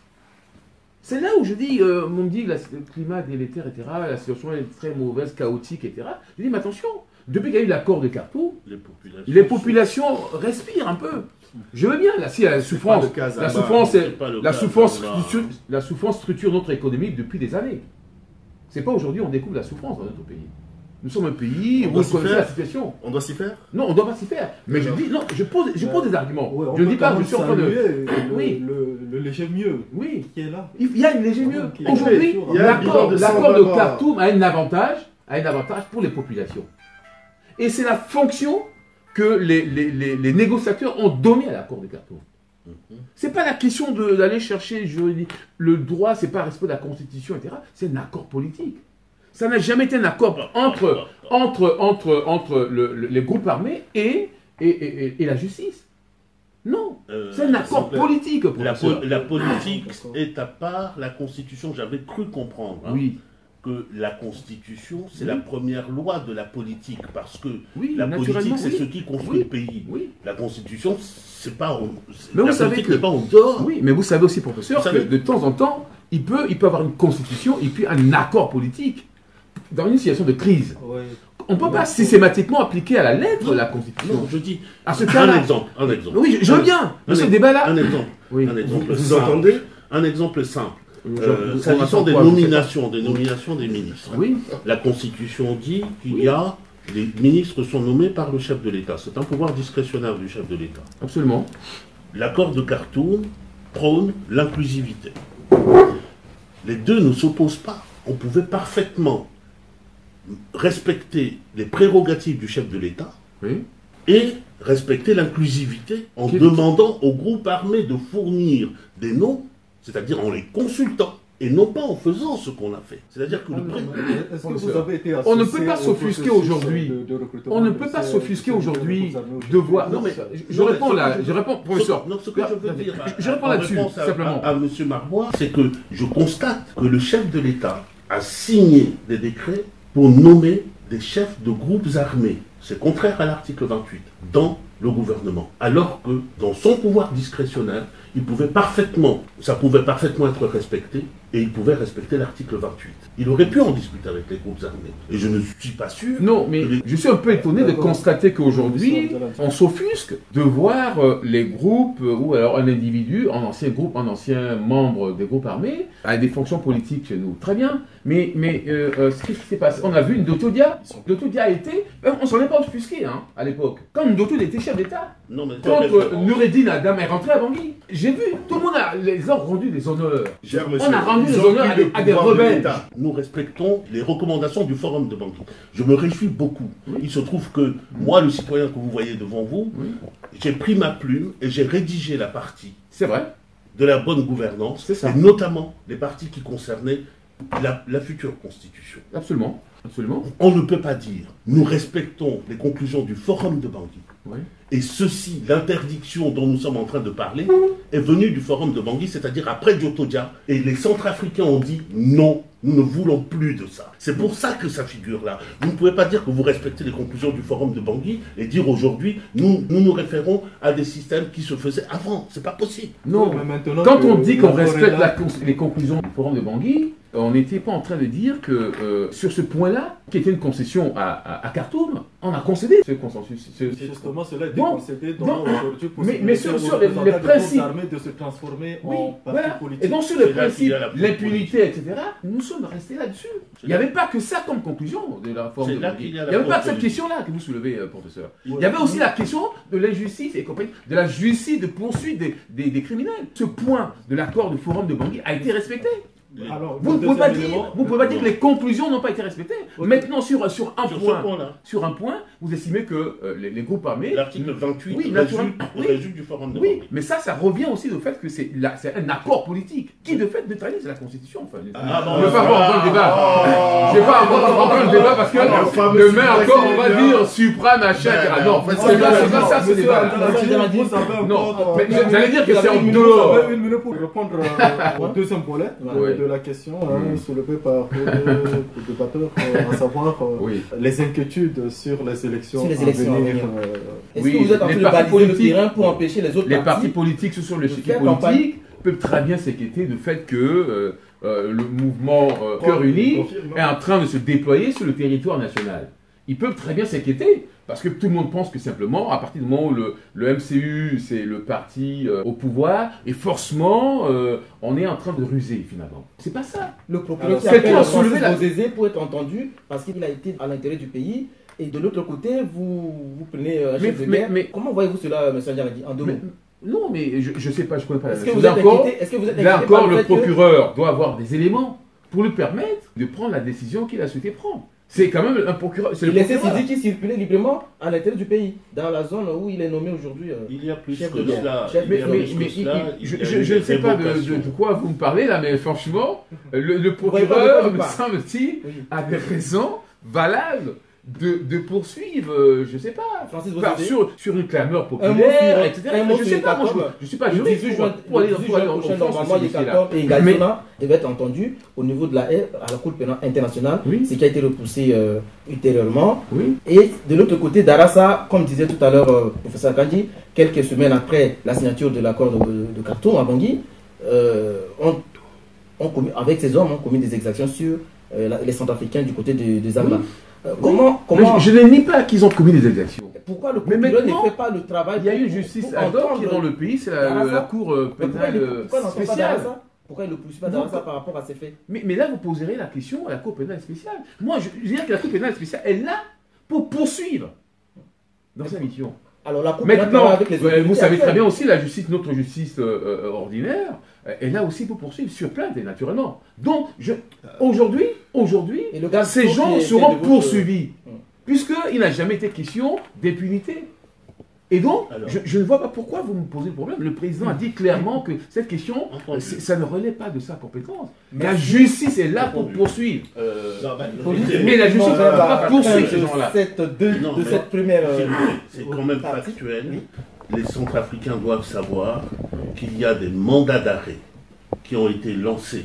C'est là où je dis, euh, on me dit que la, le climat délétère, et cetera, la situation est très mauvaise, chaotique, et cetera. Je dis, mais attention, depuis qu'il y a eu l'accord de Khartoum, les populations, les populations respirent un peu. Je veux bien, là, si la souffrance, la souffrance, est, la, souffrance structure, la souffrance structure notre économie depuis des années. C'est pas aujourd'hui on découvre la souffrance dans notre pays. Nous sommes un pays où on connaît la situation. On doit s'y faire? Non, on ne doit pas s'y faire. Mais je dis, non, je pose, je pose des arguments. Ouais, je ne dis pas que je suis en train de. Le, oui. Le, le léger mieux. Oui. Qui est là. Il y a un léger mieux. Aujourd'hui, l'accord de, de Khartoum a un avantage, a un avantage pour les populations. Et c'est la fonction que les, les, les, les négociateurs ont donné à l'accord de Khartoum. Mm-hmm. C'est pas la question d'aller chercher juridique. Le droit, c'est pas respect de la Constitution, et cetera. C'est un accord politique. Ça n'a jamais été un accord entre, entre, entre, entre le, le, les groupes armés et, et, et, et la justice. Non, euh, c'est un accord politique. La, po la politique est à part la Constitution, j'avais cru comprendre. Hein. Oui. que la Constitution, c'est oui. la première loi de la politique, parce que oui, la politique, c'est oui. ce qui construit oui. le pays. Oui. La Constitution, c'est pas... En, mais la vous savez politique que, n'est pas en dehors. Oui, mais vous savez aussi, professeur, vous que savez, de temps en temps, il peut, il peut avoir une Constitution et puis un accord politique dans une situation de crise. Oui. On ne peut pas systématiquement appliquer à la lettre non, la Constitution. Non, je dis... À ce cas-là, un exemple, un exemple. Oui, je, je veux bien, dans ce débat-là. Un exemple. Oui. Un exemple Vous, vous simple. entendez? Un exemple simple. Euh, Je- S'agissant des quoi, nominations, des nominations des ministres. Oui. La Constitution dit qu'il Oui. y a... Les ministres sont nommés par le chef de l'État. C'est un pouvoir discrétionnaire du chef de l'État. Absolument. L'accord de Khartoum prône l'inclusivité. Les deux ne s'opposent pas. On pouvait parfaitement respecter les prérogatives du chef de l'État Oui. et respecter l'inclusivité en Qui- demandant aux groupes armés de fournir des noms, c'est-à-dire en les consultant, et non pas en faisant ce qu'on a fait. C'est-à-dire que le pré- Est-ce que vous avez été On ne associé peut pas au s'offusquer processus aujourd'hui. de- de recrutement On ne de peut pas ces- s'offusquer ces aujourd'hui groupes armés de aujourd'hui voir. Non, mais- je, je non, mais réponds ce là, que je- je réponds, professeur. Non, ce que je veux dire, Je, je réponds en là-dessus, réponse à, simplement. à, à M. Marbois, c'est que je constate que le chef de l'État a signé des décrets pour nommer des chefs de groupes armés. C'est contraire à l'article vingt-huit dans le gouvernement. Alors que dans son pouvoir discrétionnaire, il pouvait parfaitement, ça pouvait parfaitement être respecté et il pouvait respecter l'article vingt-huit. Il aurait pu en discuter avec les groupes armés. Et je ne suis pas sûr. Non, mais que les- je suis un peu étonné de constater qu'aujourd'hui, on s'offusque de voir euh, les groupes, euh, ou alors un individu, un ancien groupe, un ancien membre des groupes armés, à des fonctions politiques chez nous. Très bien, mais, mais euh, euh, ce qui s'est passé, on a vu une Dotodia. Dotodia a été, euh, on s'en est pas offusqué hein, à l'époque. Quand Ndotodia était chef d'État, Non, mais quand euh, Noureddin Adam est rentré à Bangui, j'ai vu, tout le monde a, les a rendu des honneurs. Cher On monsieur, a rendu ils des ont honneurs à pris des, le à des pouvoir de rebelles. l'État. Nous respectons les recommandations du Forum de Bangui. Je me réjouis beaucoup. Il se trouve que moi, le citoyen que vous voyez devant vous, Oui. j'ai pris ma plume et j'ai rédigé la partie C'est vrai. de la bonne gouvernance, C'est ça. et notamment les parties qui concernaient la, la future constitution. Absolument. Absolument. On ne peut pas dire, nous respectons les conclusions du Forum de Bangui. Oui. Et ceci, l'interdiction dont nous sommes en train de parler, est venue du Forum de Bangui, c'est-à-dire après Djotodia. Et les Centrafricains ont dit non, nous ne voulons plus de ça. C'est pour ça que ça figure là. Vous ne pouvez pas dire que vous respectez les conclusions du Forum de Bangui et dire aujourd'hui, nous, nous nous référons à des systèmes qui se faisaient avant. C'est pas possible. Non. Mais maintenant Quand que on dit qu'on la respecte Corée- la cons- les conclusions du Forum de Bangui, on n'était pas en train de dire que euh, sur ce point-là, qui était une concession à, à, à Khartoum, on a concédé ce consensus. ce- ce- Justement, cela est Donc, déconcédé dans donc, aujourd'hui pour mais- mais sur- sur les- les représentants des principes- groupes armés de se transformer Oui, en parti voilà. politique. Et donc sur C'est le là qu'il principe, y a la politique. l'impunité, et cetera, nous sommes restés là-dessus. Il n'y avait pas que ça comme conclusion de la Forum C'est de là Bangui. qu'il Il y n'y a la avait pas que cette politique. question-là que vous soulevez, euh, professeur. Il y avait aussi la question de l'injustice et compagnie, de la justice de poursuite des, des, des criminels. Ce point de l'accord du Forum de Bangui a été respecté. Alors, Vous ne le pouvez pas deuxième dire, élément- vous pouvez pas dire que les conclusions n'ont pas été respectées. Ok. Maintenant, sur, sur un Sur ce point, point-là, sur un point, vous estimez que euh, les, les groupes armés. l'article vingt-huit Oui, résulte, naturellement. Oui. résulte du Forum de Oui, Bangui. mais ça, ça revient aussi au fait que c'est là, c'est un accord politique qui, de fait, neutralise la Constitution. Enfin, Ah, bon, je ne vais pas avoir encore le débat. oh. Je ne vais pas avoir encore le débat parce que Alors, fameux demain Supra encore, on va Sénégal. dire supra, machin, et cetera. Ben, Non, en fait, c'est pas, c'est pas ça ce Monsieur débat. Abdallah, vous avez Non, encore, mais euh, j'allais dire que vous c'est avez en une dehors. minute- vous avez une minute pour répondre euh, au deuxième volet euh, Ouais. de la question hein, soulevée par le, le débatteur, euh, à savoir euh, Oui. les inquiétudes sur les élections, Sur les élections à à venir. venir. euh, Est-ce Oui, que vous êtes en train les de partis baliser le politiques- terrain pour empêcher les autres Les partis partis politiques sur le de chiquier faire campagne. politique peuvent très bien s'inquiéter du fait que euh, euh, le mouvement euh, Cœur Uni confirme. est en train de se déployer sur le territoire national. Ils peuvent très bien s'inquiéter, parce que tout le monde pense que simplement, à partir du moment où le, le M C U, c'est le parti euh, au pouvoir, et forcément, euh, on est en train de ruser finalement. C'est pas ça. Le procureur Alors, qui c'est appelle toi à soulever Francis la- Bozézé pour être entendu parce qu'il a été à l'intérieur du pays. Et de l'autre côté, vous, vous prenez euh, un Mais- chef de mais- guerre. mais- Comment voyez-vous cela, M. Djaladi, en deux Mais- mots? non, mais je, je sais pas, je connais pas la Est-ce que chose. vous êtes Là encore, inquiété Est-ce que vous êtes là inquiété encore, par le fait que- procureur doit avoir des éléments pour lui permettre de prendre la décision qu'il a souhaité prendre. C'est quand même un procureur. C'est le Il laissait procureur. Sidi qui circulait librement à l'intérieur du pays, dans la zone où il est nommé aujourd'hui. euh, Il y a plus Chef que de guerre. cela. Chef- il Mais, y a mais, plus que mais cela, il- je il y a je- eu je ne des sais pas de, évocations. de- de quoi vous me parlez là, mais franchement, le, le voyez pas de quoi procureur, je me parle. semble-t-il, Oui. a des raisons valables de, de poursuivre, euh, je ne sais pas, Francis, par- vous sur, sur une clameur Un mot populaire, sur- et cetera. un mot Je ne sur sais pas, moi, Yekatom. je ne suis pas Le juriste dix-huit pour, juin, pour aller le pour dix-huit aller juin en prochain, France sur normalement, ce dossier-là. Yekatom et Ngazona devaient être entendus au niveau de la R à la Cour pénale internationale, Oui. ce qui a été repoussé euh, ultérieurement. Oui. Et de l'autre côté, Darassa, comme disait tout à l'heure euh, professeur Kandi, quelques semaines après la signature de l'accord de, de Khartoum à Bangui, euh, on, on commis, avec ces hommes, on commis des exactions sur euh, la- les Centrafricains du côté de, de Zamba. Oui. Euh, comment, Mais comment, je, je ne nie pas qu'ils ont commis des exactions. pourquoi le Mais procureur ne maintenant, fait pas le travail Il y a pour- une justice pour ad hoc qui est entendre- dans le pays, c'est la, Darassa. la Cour euh, Mais pourquoi il pénale ne- euh, pourquoi n'entend pas spéciale. Darassa Pourquoi il ne poursuit pas Donc, Darassa par rapport à ces faits? Mais, mais là, vous poserez la question à la Cour pénale spéciale. Moi, je, je veux dire que la Cour pénale spéciale est là pour poursuivre dans sa mission. Alors la Cour pénale Maintenant, travaille avec les euh, vous autorités savez très actuelles. bien aussi, la justice, notre justice euh, euh, ordinaire, euh, est là aussi pour poursuivre sur plainte, et naturellement. Donc, je- aujourd'hui, aujourd'hui, Et le gars ces qui gens est- seront qui est de votre- poursuivis, Hum. puisqu'il n'a jamais été question d'impunité. Et donc, Alors. je, je ne vois pas pourquoi vous me posez le problème. Le président a dit clairement que cette question, Entendu. euh, c'est- ça ne relève pas de sa compétence. Mais- La justice est là pour Entendu. poursuivre. Euh, Non, bah, écoutez, Mais la justice ne peut à pas la poursuivre fin ces de gens-là. cette, de, Non, de mais- cette première. euh, s'il vous plaît, c'est quand même partie. factuel. Oui. Les Centrafricains doivent savoir qu'il y a des mandats d'arrêt qui ont été lancés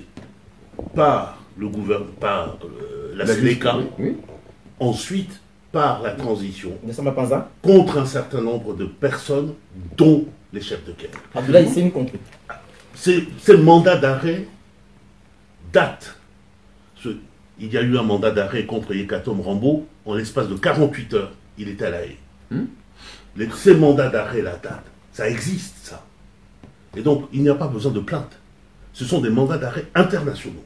par le gouvernement, par euh, la Séléka, Oui. ensuite par la transition, De Samba Panza, contre un certain nombre de personnes, dont les chefs de guerre. Abdoulaye Hissène compris. Ces, ces mandats d'arrêt datent. Ce- il y a eu un mandat d'arrêt contre Yekatom Rambo, en l'espace de quarante-huit heures, il était à La Haye. Hmm. Les- ces mandats d'arrêt, la date, ça existe, ça. Et donc, il n'y a pas besoin de plainte. Ce sont des mandats d'arrêt internationaux.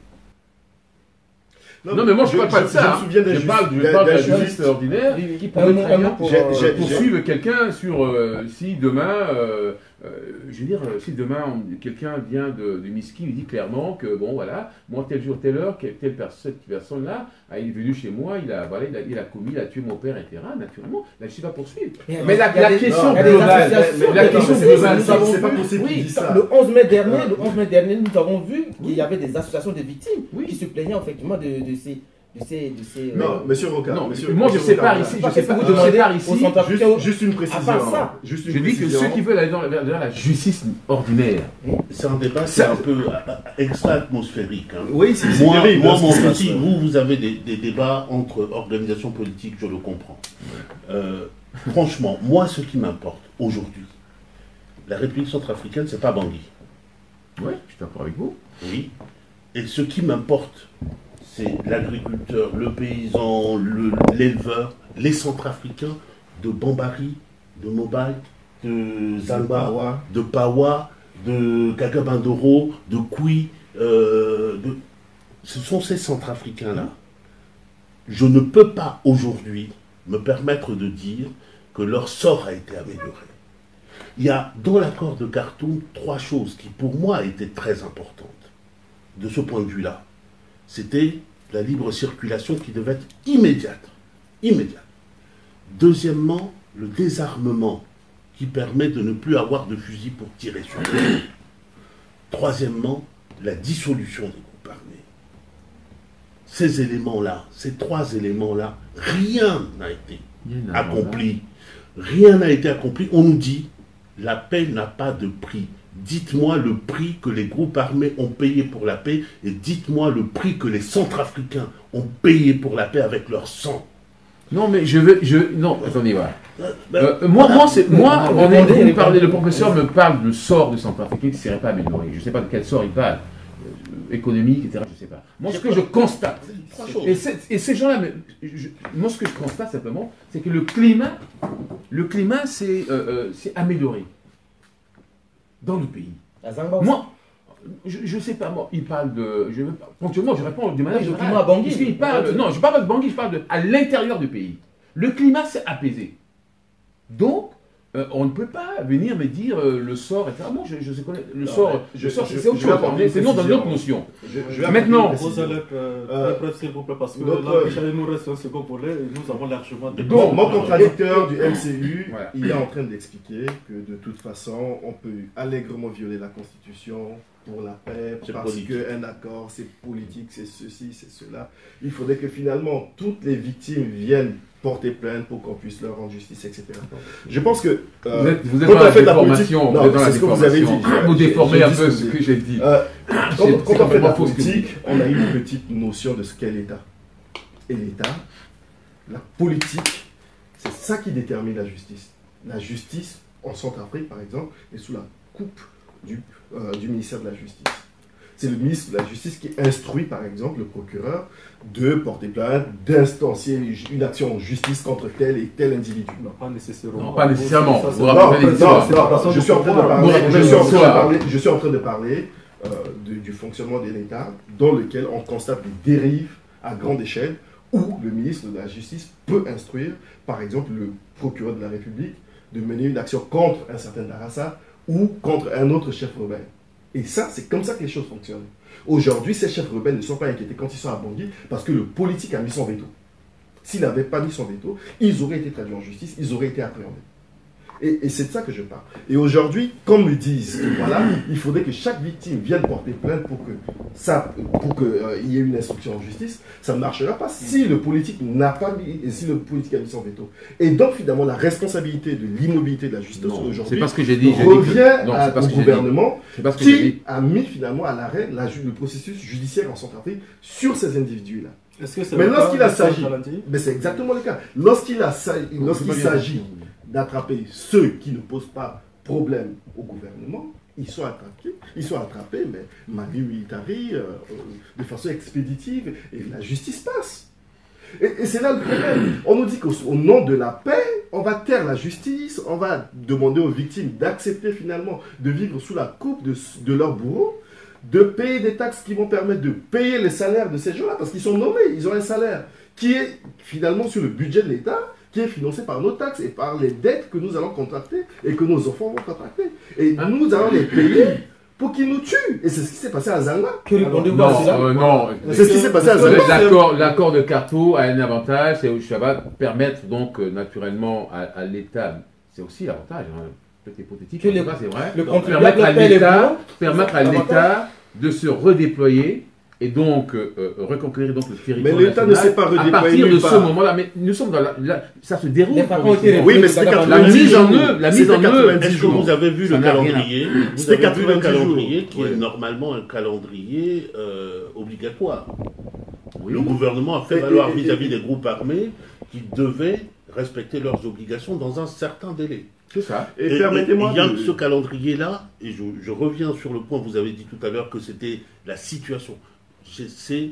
Non, mais moi je ne parle pas de ça. Je hein. me souviens d'un Je juge- parle, je d'un- parle de d'un la juriste. justice ordinaire Oui, oui. qui Un pourrait mot- très un bien mot pour, J'ai- euh, j'ai- poursuivre quelqu'un sur euh, si demain, euh, euh, je veux dire, euh, si demain on- quelqu'un vient de, de Miski, il dit clairement que bon voilà, moi tel jour, telle heure, quelle, telle personne, cette personne-là, ah, il est venu chez moi, il a, voilà, il a, il a commis, il a tué mon père, et cetera. Naturellement, la justice va poursuivre. Mais, Mais la, il y a la des- question il y a des globale, associations, la des question associations, globale, nous avons c'est pas vu- possible qu'il oui, dise ça. Le onze mai dernier, le onze mai dernier, nous avons vu qu'il y avait des associations de victimes Oui. qui se plaignaient effectivement de, de ces, de ces, de ces. Non, euh, monsieur Roca. Non, monsieur- moi je monsieur sépare Roca, ici, Pas je qu'est-ce que sépare, vous je demandez sépare aux ici. Centrafricains. Juste, juste une précision. À part ça, juste une Je dis que précision. ceux qui veulent aller dans la, vers la justice ordinaire, C'est un débat qui Ça- est un peu euh, extra-atmosphérique. hein. Oui, c'est c'est Moi, terrible, moi hein, ce mon qui se passe, petit, ouais. vous, vous avez des, des débats entre organisations politiques, je le comprends. Euh, franchement, moi, ce qui m'importe aujourd'hui, la République centrafricaine, c'est pas Bangui. oui, je suis d'accord avec vous. Oui. Et ce qui m'importe, c'est l'agriculteur, le paysan, le- l'éleveur, les Centrafricains de Bambari, de Mobile, de Zalba, Pawa. de Pawa, de Kagabandoro, de Koui. euh, de... Ce sont ces Centrafricains-là. Je ne peux pas aujourd'hui me permettre de dire que leur sort a été amélioré. Il y a dans l'accord de Khartoum trois choses qui pour moi étaient très importantes. De ce point de vue-là, c'était la libre circulation qui devait être immédiate. Immédiate. Deuxièmement, le désarmement qui permet de ne plus avoir de fusil pour tirer sur eux. Troisièmement, la dissolution des groupes armés. Ces éléments-là, ces trois éléments-là, rien n'a été accompli. Rien n'a été accompli. On nous dit, la paix n'a pas de prix. Dites-moi le prix que les groupes armés ont payé pour la paix et dites-moi le prix que les Centrafricains ont payé pour la paix avec leur sang. Non, mais je veux. Je, non, attendez, voilà. Euh, ben, Euh, moi, moi, c'est, moi Vous on est, demandez, vous me les parlez, gars. le professeur me parle du sort de Centrafrique qui ne serait pas amélioré. Je ne sais pas de quel sort il parle. Euh, économique, et cetera. Je ne sais pas. Moi, ce que je constate, trois choses. et, c'est- et ces gens-là, mais je- moi, ce que je constate simplement, c'est que le climat, le climat s'est euh, euh, s'est amélioré dans le pays. à Zangba. Moi, je ne sais pas, moi, il parle de. Je veux, ponctuellement, je réponds de manière Oui, le générale. climat à Bangui. Parce qu'il parle de- non, je ne parle pas de Bangui, je parle de, à l'intérieur du pays. Le climat s'est apaisé. Donc, euh, on ne peut pas venir me dire euh, le sort, et cetera. Moi, je, je sais connaître le Non, sort, mais le je- sort, je- c'est autre je vais chose. apporter une C'est non dans une précision. autre notion. Je- je vais Maintenant, apporter une Vous allez précision. être euh, Euh, très bref, s'il vous plaît, parce que notre- là, Michel, il nous reste un second volet et nous avons largement Donc, Mon, mon contradicteur du M C U, Voilà. il est en train d'expliquer que de toute façon, on peut allègrement violer la Constitution pour la paix, C'est parce politique. qu'un accord, c'est politique, c'est ceci, c'est cela. Il faudrait que finalement, toutes les victimes viennent porter plainte pour qu'on puisse leur rendre justice, et cetera. Je pense que... euh, Vous êtes, vous êtes quand dans on la fait de la déformation. politique- Vous êtes dans non, la c'est ce que vous avez déformation. dit. Vous J'ai- déformez j'ai un dit peu ce ce que que j'ai dit. Euh, C'est- quand, c'est quand on fait de la complètement faux ce que vous politique, on a une petite notion de ce qu'est l'État. Et l'État, la politique, c'est ça qui détermine la justice. La justice, en Centrafrique par exemple, est sous la coupe du, euh, du ministère de la Justice. C'est le ministre de la Justice qui instruit par exemple le procureur de porter plainte, d'instancier une action en justice contre tel et tel individu. Non, pas nécessairement. Non, pas nécessairement. Ça, Vous c'est- Non, racontez non, l'histoire. non, non, je suis en train de parler, Vous racontez je suis en train de l'histoire. parler, je suis en train de parler euh, de- du fonctionnement de l'État dans lequel on constate des dérives à grande échelle où le ministre de la Justice peut instruire, par exemple, le procureur de la République de mener une action contre un certain Darassa ou contre un autre chef rebelle. Et ça, c'est comme ça que les choses fonctionnent. Aujourd'hui, ces chefs rebelles ne sont pas inquiétés quand ils sont à Bangui parce que le politique a mis son veto. S'il n'avait pas mis son veto, ils auraient été traduits en justice, ils auraient été appréhendés. Et, et c'est de ça que je parle. Et aujourd'hui, comme me disent, que voilà, il faudrait que chaque victime vienne porter plainte pour que ça, pour que euh, il y ait une instruction en justice. Ça ne marchera pas si le politique n'a pas mis, et si le politique a mis son veto. Et donc finalement, la responsabilité de l'immobilité de la justice Non, c'est aujourd'hui pas ce que j'ai dit. J'ai dit revient que- non, à- c'est pas au ce que j'ai dit. gouvernement C'est pas ce que j'ai dit. qui a mis finalement à l'arrêt la ju- le processus judiciaire en Centrafrique sur ces individus-là. Est-ce que c'est Mais le lorsqu'il cas a de s'agit, Salanti mais c'est exactement le cas. Lorsqu'il a sa- lorsqu'il s'agit d'attraper ceux qui ne posent pas problème au gouvernement, ils sont attrapés, ils sont attrapés, mais mari militari, euh, euh, de façon expéditive, et la justice passe. Et, et c'est là le problème. On nous dit qu'au au nom de la paix, on va taire la justice, on va demander aux victimes d'accepter finalement de vivre sous la coupe de, de leur bourreau, de payer des taxes qui vont permettre de payer les salaires de ces gens-là, parce qu'ils sont nommés, ils ont un salaire qui est finalement sur le budget de l'État, qui est financé par nos taxes et par les dettes que nous allons contracter et que nos enfants vont contracter. Et nous allons les payer pour qu'ils nous tuent. Et c'est ce qui s'est passé à Zanga. Que répondez-vous Non, à cela euh, non. C'est ce qui s'est passé à Zanga. L'accord, l'accord de Khartoum a un avantage, c'est que ça va permettre donc euh, naturellement à, à l'État, c'est aussi l'avantage, hein, peut-être hypothétique, Que je sais les- pas, c'est vrai, le donc, contribuable permettre à paie les l'État, bons, permettre à avantage. l'État de se redéployer et donc euh, euh, reconquérir donc le territoire Mais l'État ne national s'est pas à redéployé partir de nulle ce part. moment-là. Mais nous sommes dans la, la- ça se déroule. Les parents ont été progressivement. Oui, mais c'était La quatre-vingt-dix mise en jours. œuvre, la mise C'était en œuvre. quatre-vingt-dix Est-ce que jours. vous avez vu Ça le n'a rien à- calendrier Vous C'était avez vu le quatre-vingt-dix calendrier jours. qui Ouais. est normalement un calendrier euh, obligatoire. Oui. Le gouvernement a fait Et- valoir et- et- vis-à-vis des groupes armés qui devaient respecter leurs obligations dans un certain délai. C'est ça. Et, Et- permettez-moi et il y a de... ce calendrier-là, et je, je reviens sur le point, vous avez dit tout à l'heure que c'était la situation. C'est- C'est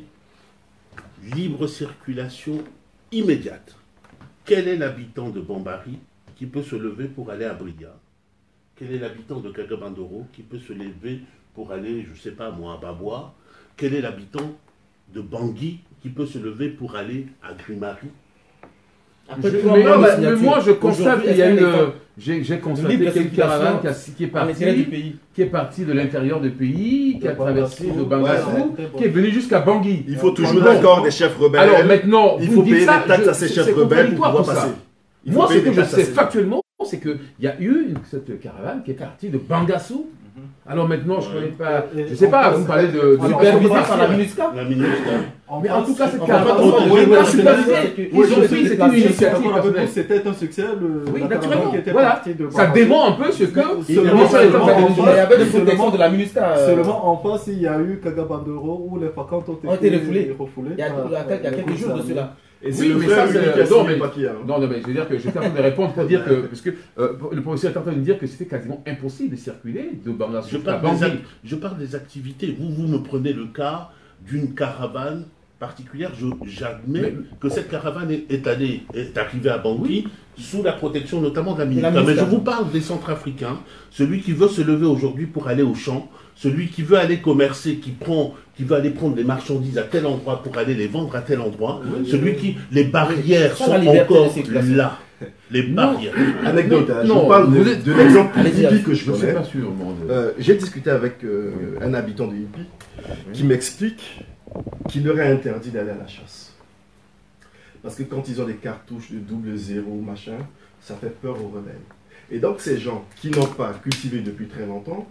libre circulation immédiate. Quel est l'habitant de Bambari qui peut se lever pour aller à Bria? Quel est l'habitant de Kagabandoro qui peut se lever pour aller, je ne sais pas moi, à Babois? Quel est l'habitant de Bangui qui peut se lever pour aller à Grimari? Après Je- trois mais, mois de mais signature, moi, je constate aujourd'hui, qu'il y a est-ce une. qu'il y a J'ai j'ai une constaté libre qu'il y a une caravane qui, a- circulation qui est à l'intérieur du partie, pays. qui est partie de l'intérieur du pays, qui a De traversé de Bangassou. Bangassou, Ouais, ouais. qui est venu jusqu'à Bangui. Il faut toujours Bon. l'accord des chefs rebelles. Alors maintenant, il vous faut dites payer ça, des taxes je- à ces c'est- chefs c'est rebelles pour contradictoire pouvoir tout ça. passer. Il faut Moi, ce payer que des je taxes à sais ces- factuellement, c'est qu'il y a eu une, cette caravane qui est partie de Bangassou. Alors maintenant, je ne connais pas. Et- Je ne sais pas, on vous peut- parlez de. de- Alors, Supervisé on peut par la MINUSCA. La ministre. Mais en tout cas, cette on caravane, va pas ils trop- ont oui, pas oui, supervisé. oui, Ils oui, ont oui, pris, oui, c'était oui, une oui, initiative D'accord avec vous, personnelle. c'était un succès, le, Oui, la caravane naturellement. qui était Voilà. partie de Ça Bamako. dément un peu ce que. Seulement- il seulement- ça, les seulement- temps- Il y avait des Seulement- protections de la MINUSCA. euh, Seulement en face, il y a eu Kagabandoro où les facantes ont Ont été été refoulés. refoulés. Il y a, par- il y a quelques- il y a quelques jours de cela. Et c'est Oui, le mais frère ça, c'est- unique qui a non, signé mais- le papier, hein. Non, non, mais je veux dire que je suis en train de répondre pour dire que. Parce que euh, le professeur est en train de dire que c'était quasiment impossible de circuler de Bangassou Je à parle, des Bangui. ac- je parle des activités. Vous, vous me prenez le cas d'une caravane particulière. Je- J'admets Mais- que cette caravane est, est allée, est arrivée à Bangui sous la protection notamment de la la MINUSCA. Mais MINUSCA. je vous parle des Centrafricains. Celui qui veut se lever aujourd'hui pour aller au champ, celui qui veut aller commercer, qui prend, qui veut aller prendre les marchandises à tel endroit pour aller les vendre à tel endroit, celui qui, les barrières Ça, sont la liberté encore de circulation. là. Les barrières. Anecdote, hein, je Non, vous parle vous de, êtes- de l'exemple Allez-y, typique que je Je ne suis connais. pas sûr, moi. de- Euh, J'ai discuté avec euh, un habitant de Hippie qui m'explique qu'il leur est interdit d'aller à la chasse. Parce que quand ils ont des cartouches de double zéro, machin, ça fait peur aux rebelles. Et donc ces gens qui n'ont pas cultivé depuis très longtemps,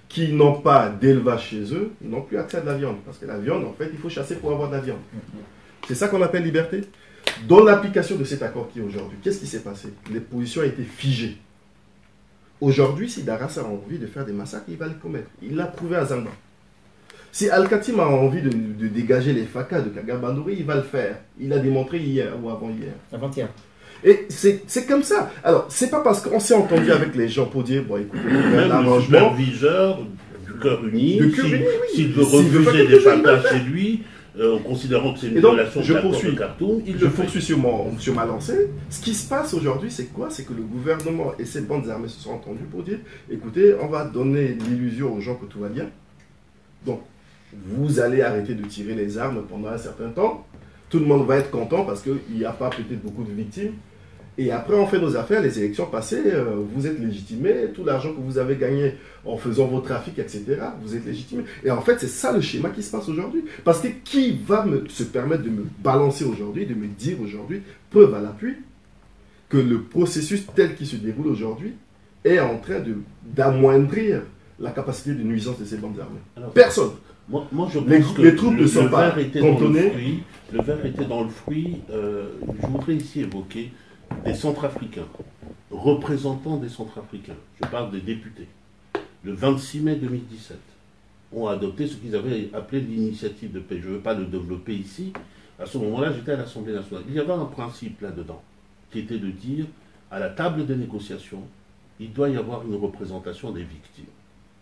qui n'ont pas d'élevage chez eux n'ont plus accès à de la viande. Parce que la viande, en fait, il faut chasser pour avoir de la viande. C'est ça qu'on appelle liberté. Dans l'application de cet accord qui est aujourd'hui, qu'est-ce qui s'est passé? Les positions ont été figées. Aujourd'hui, si Daras a envie de faire des massacres, il va les commettre. Il l'a prouvé à Zamba. Si Al-Khatim a envie de, de dégager les F A C A de Kagabandouri, il va le faire. Il l'a démontré hier ou avant-hier. Avant-hier. Et c'est comme ça. Alors, c'est pas parce qu'on s'est entendu avec les gens pour dire, bon, écoutez, même le superviseur du cœur uni, s'il veut refuser des F A C A chez lui, euh, en considérant que c'est une donc, violation de l'accord de Khartoum, il je le poursuis fait. sur, mon, sur ma lancée. Ce qui se passe aujourd'hui, c'est quoi? C'est que le gouvernement et ses bandes armées se sont entendus pour dire, écoutez, on va donner l'illusion aux gens que tout va bien. Donc, vous allez arrêter de tirer les armes pendant un certain temps. Tout le monde va être content parce qu'il n'y a pas peut-être beaucoup de victimes. Et après, on fait nos affaires, les élections passées, euh, vous êtes légitimés, tout l'argent que vous avez gagné en faisant vos trafics, et cetera, vous êtes légitimés. Et en fait, c'est ça le schéma qui se passe aujourd'hui. Parce que qui va me, se permettre de me balancer aujourd'hui, de me dire aujourd'hui, preuve à l'appui, que le processus tel qu'il se déroule aujourd'hui est en train d'amoindrir la capacité de nuisance de ces bandes armées? Alors, personne. Moi, moi, je pense les, que les troupes le, ne sont le pas cantonnées. Le verre était dans le fruit. Euh, je voudrais ici évoquer des Centrafricains, représentants des Centrafricains, je parle des députés, le vingt-six mai deux mille dix-sept, ont adopté ce qu'ils avaient appelé l'initiative de paix. Je ne veux pas le développer ici. À ce moment-là, j'étais à l'Assemblée nationale. Il y avait un principe là-dedans, qui était de dire, à la table des négociations, il doit y avoir une représentation des victimes.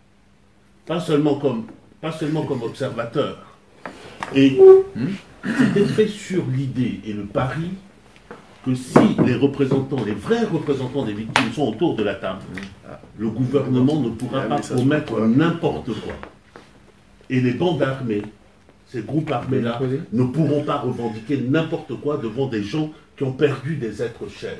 Pas seulement comme, pas seulement comme observateur. Et c'était fait sur l'idée et le pari que si les représentants, les vrais représentants des victimes sont autour de la table, le gouvernement ne pourra pas promettre n'importe quoi. Et les bandes armées, ces groupes armés-là, ne pourront pas revendiquer n'importe quoi devant des gens qui ont perdu des êtres chers.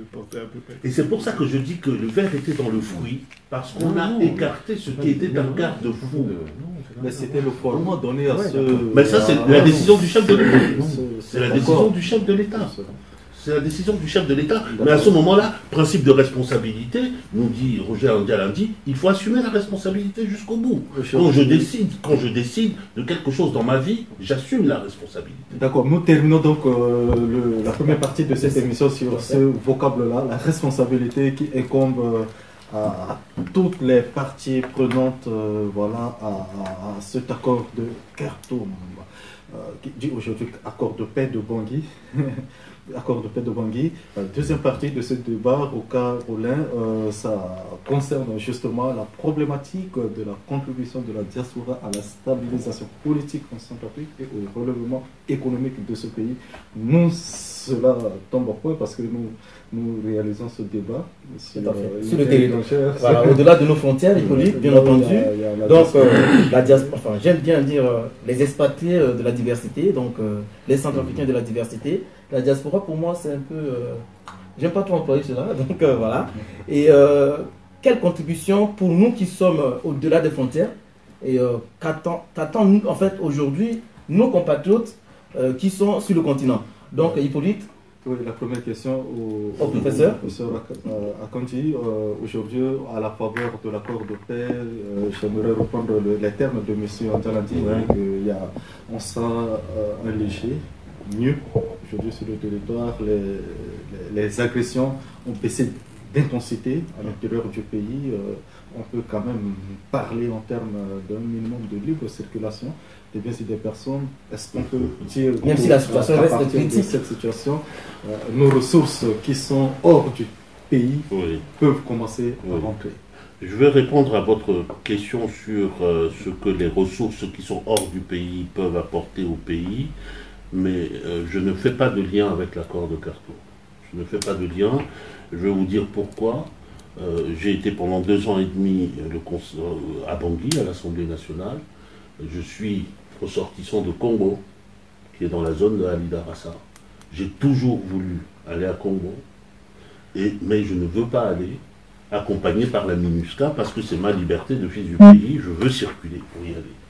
Et c'est pour ça que je dis que le verre était dans le fruit, parce qu'on a écarté ce qui était un garde-fou. Mais c'était le fondement donné à ce... Mais ça, c'est la décision du chef de l'État. C'est la décision du chef de l'État. C'est la décision du chef de l'État. Mais à ce moment-là, principe de responsabilité, nous dit Roger Ndiaye, il faut assumer la responsabilité jusqu'au bout. Quand je décide, quand je décide de quelque chose dans ma vie, j'assume la responsabilité. D'accord, nous terminons donc euh, le, la première partie de cette émission sur ce vocable-là, la responsabilité qui incombe euh, à, à toutes les parties prenantes euh, voilà, à, à, à cet accord de Khartoum, euh, qui dit aujourd'hui accord de paix de Bangui. Accord de paix de Bangui. La deuxième partie de ce débat, Roca Rollin, euh, ça concerne justement la problématique de la contribution de la diaspora à la stabilisation politique en Centrafrique et au relèvement économique de ce pays. Nous, cela tombe au point parce que nous, nous réalisons ce débat sur, euh, sur le territoire. Voilà, au-delà de nos frontières économiques, bien entendu. Il y a, il y a la donc, euh, la diaspora, enfin, j'aime bien dire euh, les expatriés euh, de la diversité, donc euh, les Centrafricains de la diversité. La diaspora, pour moi, c'est un peu... Euh, j'aime pas trop employer cela, donc euh, voilà. Et euh, quelle contribution pour nous qui sommes euh, au-delà des frontières et euh, qu'attendent, en fait, aujourd'hui, nos compatriotes euh, qui sont sur le continent. Donc, Hippolyte. Oui, la première question au, au professeur. Au professeur Akanji. Euh, aujourd'hui, à la faveur de l'accord de paix, euh, j'aimerais reprendre le, les termes de M. Antalandi. Ouais. On sent euh, un léger mieux aujourd'hui sur le territoire, les, les, les agressions ont baissé d'intensité à l'intérieur du pays. Euh, on peut quand même parler en termes d'un minimum de libre circulation des biens et des personnes. Est-ce qu'on peut dire, même si la situation reste critique, cette situation, euh, nos ressources qui sont hors du pays oui. peuvent commencer oui. à rentrer? Je vais répondre à votre question sur euh, ce que les ressources qui sont hors du pays peuvent apporter au pays. Mais euh, je ne fais pas de lien avec l'accord de Khartoum. Je ne fais pas de lien. Je vais vous dire pourquoi. Euh, j'ai été pendant deux ans et demi le à Bangui, à l'Assemblée nationale. Je suis ressortissant de Congo, qui est dans la zone de Alidarassa. J'ai toujours voulu aller à Congo, et, mais je ne veux pas aller accompagné par la MINUSCA parce que c'est ma liberté de fils du pays. Je veux circuler pour y aller.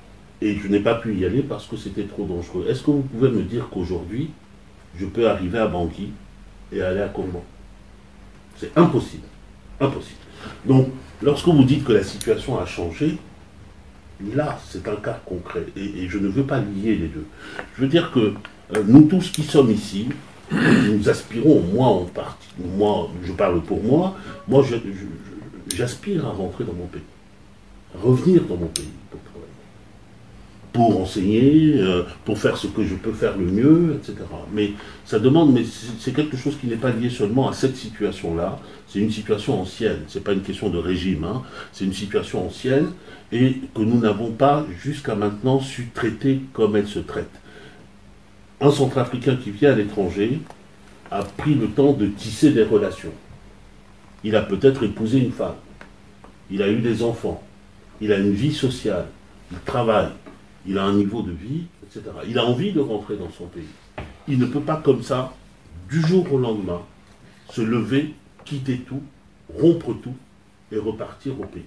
Et je n'ai pas pu y aller parce que c'était trop dangereux. Est-ce que vous pouvez me dire qu'aujourd'hui, je peux arriver à Bangui et aller à Congo? C'est impossible. Impossible. Donc, lorsque vous dites que la situation a changé, là, c'est un cas concret. Et, et je ne veux pas lier les deux. Je veux dire que euh, nous tous qui sommes ici, nous aspirons, moi en partie, moi, je parle pour moi, moi je, je, j'aspire à rentrer dans mon pays, à revenir dans mon pays pour travailler, pour enseigner, euh, pour faire ce que je peux faire le mieux, et cetera. Mais ça demande, mais c'est, c'est quelque chose qui n'est pas lié seulement à cette situation-là, c'est une situation ancienne, c'est pas une question de régime, hein, c'est une situation ancienne et que nous n'avons pas jusqu'à maintenant su traiter comme elle se traite. Un Centrafricain qui vient à l'étranger a pris le temps de tisser des relations. Il a peut-être épousé une femme. Il a eu des enfants. Il a une vie sociale. Il travaille. Il a un niveau de vie, et cetera. Il a envie de rentrer dans son pays. Il ne peut pas comme ça, du jour au lendemain, se lever, quitter tout, rompre tout et repartir au pays.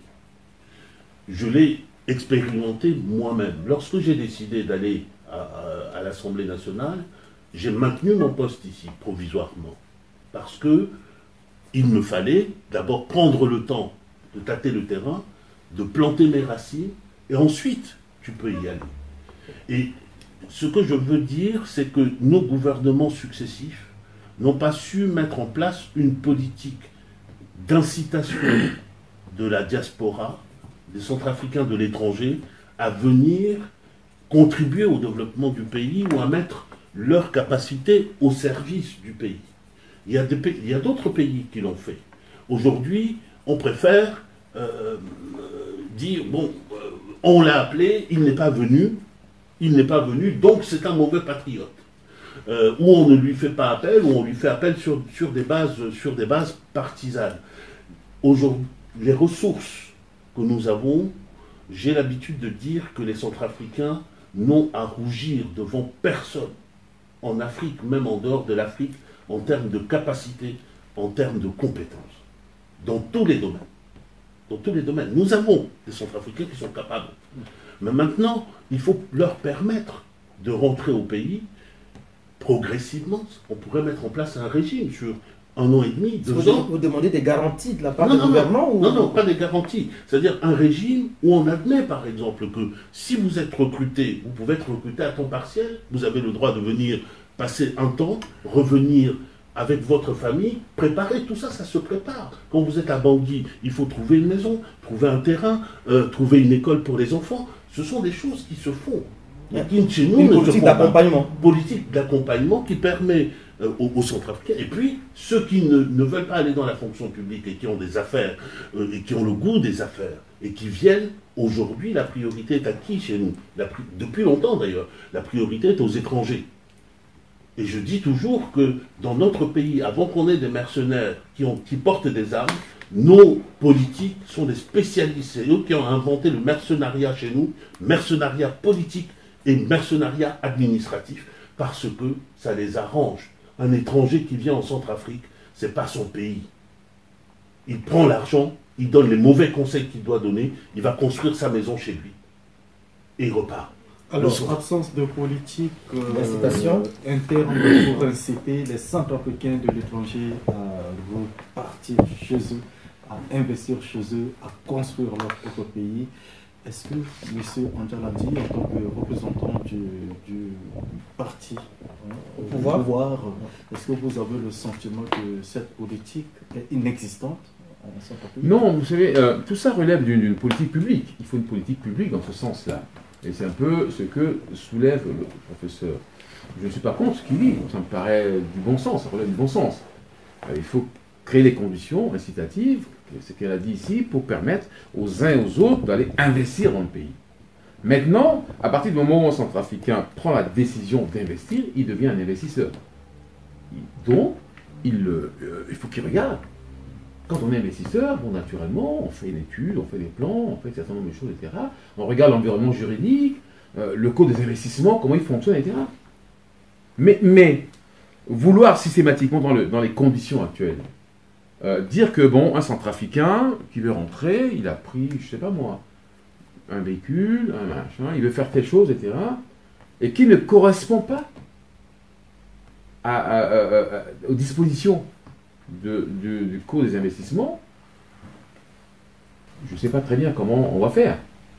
Je l'ai expérimenté moi-même. Lorsque j'ai décidé d'aller à, à, à l'Assemblée nationale, j'ai maintenu mon poste ici, provisoirement, parce que il me fallait d'abord prendre le temps de tâter le terrain, de planter mes racines, et ensuite, tu peux y aller. Et ce que je veux dire, c'est que nos gouvernements successifs n'ont pas su mettre en place une politique d'incitation de la diaspora, des Centrafricains de l'étranger, à venir contribuer au développement du pays ou à mettre leur capacité au service du pays. Il y a, des pays, il y a d'autres pays qui l'ont fait. Aujourd'hui, on préfère euh, dire, bon, euh, on l'a appelé, il n'est pas venu, il n'est pas venu, donc c'est un mauvais patriote. Euh, ou on ne lui fait pas appel, ou on lui fait appel sur, sur, des, bases, sur des bases partisanes. Aujourd'hui, les ressources que nous avons, j'ai l'habitude de dire que les Centrafricains n'ont à rougir devant personne, en Afrique, même en dehors de l'Afrique, en termes de capacité, en termes de compétences, dans tous les domaines. Dans tous les domaines. Nous avons des Centrafricains qui sont capables. Mais maintenant, il faut leur permettre de rentrer au pays progressivement. On pourrait mettre en place un régime sur un an et demi, deux vous ans. Vous demandez des garanties de la part non, du non, gouvernement non, ou... non, non, pas des garanties. C'est-à-dire un régime où on admet, par exemple, que si vous êtes recruté, vous pouvez être recruté à temps partiel, vous avez le droit de venir passer un temps, revenir avec votre famille, préparer, tout ça, ça se prépare. Quand vous êtes à Bangui, il faut trouver une maison, trouver un terrain, euh, trouver une école pour les enfants. Ce sont des choses qui se font. Et qui, chez nous, une ne politique se font pas. d'accompagnement. Politique d'accompagnement qui permet euh, aux, aux Centrafricains, et puis ceux qui ne, ne veulent pas aller dans la fonction publique et qui ont des affaires, euh, et qui ont le goût des affaires, et qui viennent, aujourd'hui, la priorité est à qui chez nous? la, Depuis longtemps d'ailleurs, la priorité est aux étrangers. Et je dis toujours que dans notre pays, avant qu'on ait des mercenaires qui, ont, qui portent des armes, nos politiques sont des spécialistes. C'est eux qui ont inventé le mercenariat chez nous, mercenariat politique et mercenariat administratif, parce que ça les arrange. Un étranger qui vient en Centrafrique, c'est pas son pays. Il prend l'argent, il donne les mauvais conseils qu'il doit donner, il va construire sa maison chez lui. Et il repart. Alors, absence de politique euh, interne pour inciter les Centrafricains de l'étranger à repartir chez eux, à investir chez eux, à construire leur propre pays. Est-ce que M. Andjaladi, en tant que représentant du, du parti hein, au pouvoir, pouvoir est-ce que vous avez le sentiment que cette politique est inexistante en Centrafrique? Non, vous savez, euh, tout ça relève d'une, d'une politique publique. Il faut une politique publique dans ce sens-là. Et c'est un peu ce que soulève le professeur. Je ne suis pas contre ce qu'il dit, ça me paraît du bon sens, ça relève du bon sens. Il faut créer les conditions incitatives, c'est ce qu'elle a dit ici, pour permettre aux uns et aux autres d'aller investir dans le pays. Maintenant, à partir du moment où un Centrafricain prend la décision d'investir, il devient un investisseur. Donc, il, euh, il faut qu'il regarde. Quand on est investisseur, bon, naturellement, on fait une étude, on fait des plans, on fait un certain nombre de choses, et cetera. On regarde l'environnement juridique, euh, le code des investissements, comment il fonctionne, et cetera. Mais, mais vouloir systématiquement, dans, le, dans les conditions actuelles, euh, dire que, bon, un Centrafricain qui veut rentrer, il a pris, je sais pas moi, un véhicule, un machin, il veut faire telle chose, et cetera, et qui ne correspond pas à, à, à, à, aux dispositions De, du, du cours des investissements, je ne sais pas très bien comment on va faire.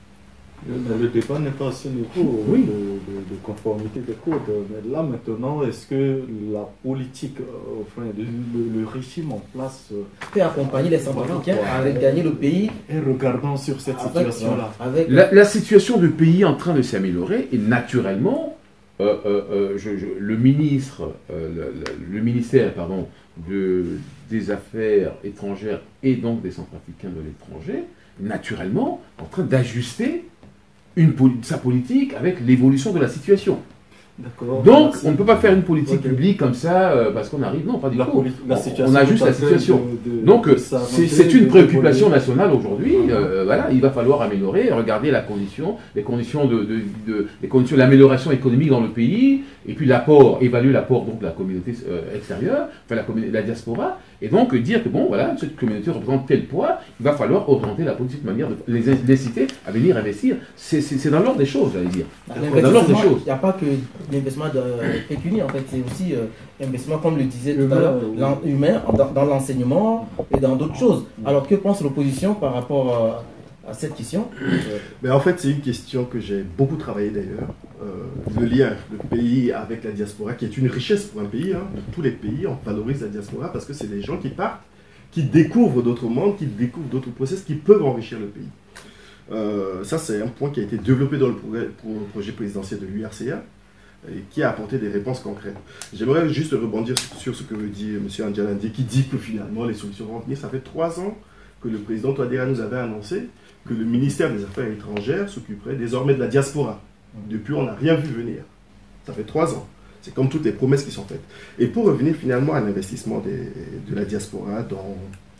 Mais le débat n'est pas à ce niveau oui. de, de, de conformité des codes. Mais là maintenant, est-ce que la politique, euh, enfin, le, le, le régime en place euh, peut accompagner les Centrafricains à gagner le pays? Et regardons sur cette situation-là. Avec... La, la situation du pays est en train de s'améliorer et naturellement, euh, euh, euh, je, je, le ministre, euh, le, le ministère, pardon, de, des Affaires étrangères et donc des Centrafricains de l'étranger, naturellement, en train d'ajuster Une, sa politique avec l'évolution de la situation. Donc, merci. On ne peut pas faire une politique okay. publique comme ça euh, parce qu'on arrive. Non, pas du la tout. La on, on ajuste la situation. De, de, Donc, c'est une préoccupation nationale aujourd'hui. Euh, voilà, il va falloir améliorer, regarder la condition, les conditions de, de, de les conditions, l'amélioration économique dans le pays, et puis l'apport, évaluer l'apport donc de la communauté euh, extérieure, enfin la, la diaspora, et donc dire que bon, voilà, cette communauté représente tel poids, il va falloir orienter la politique de manière de les inciter à venir investir. C'est dans l'ordre des choses, j'allais dire. Dans l'ordre des choses. Il n'y a pas que l'investissement pécuniaire, en fait, c'est aussi euh, l'investissement, comme le disait tout à l'heure, oui. humain, dans, dans l'enseignement et dans d'autres choses. Alors, que pense l'opposition par rapport euh, à cette question? Mais en fait, c'est une question que j'ai beaucoup travaillé d'ailleurs. Euh, le lien, le pays avec la diaspora, qui est une richesse pour un pays. Hein. Tous les pays, on valorise la diaspora parce que c'est des gens qui partent, qui découvrent d'autres mondes, qui découvrent d'autres process, qui peuvent enrichir le pays. Euh, ça, c'est un point qui a été développé dans le, progrès, pour le projet présidentiel de l'U R C A et qui a apporté des réponses concrètes. J'aimerais juste rebondir sur ce que veut dire M. Andjalandi, qui dit que finalement les solutions vont venir. Ça fait trois ans que le président Touadéra nous avait annoncé que le ministère des Affaires étrangères s'occuperait désormais de la diaspora. Depuis, on n'a rien vu venir. Ça fait trois ans. C'est comme toutes les promesses qui sont faites. Et pour revenir finalement à l'investissement de la diaspora dans,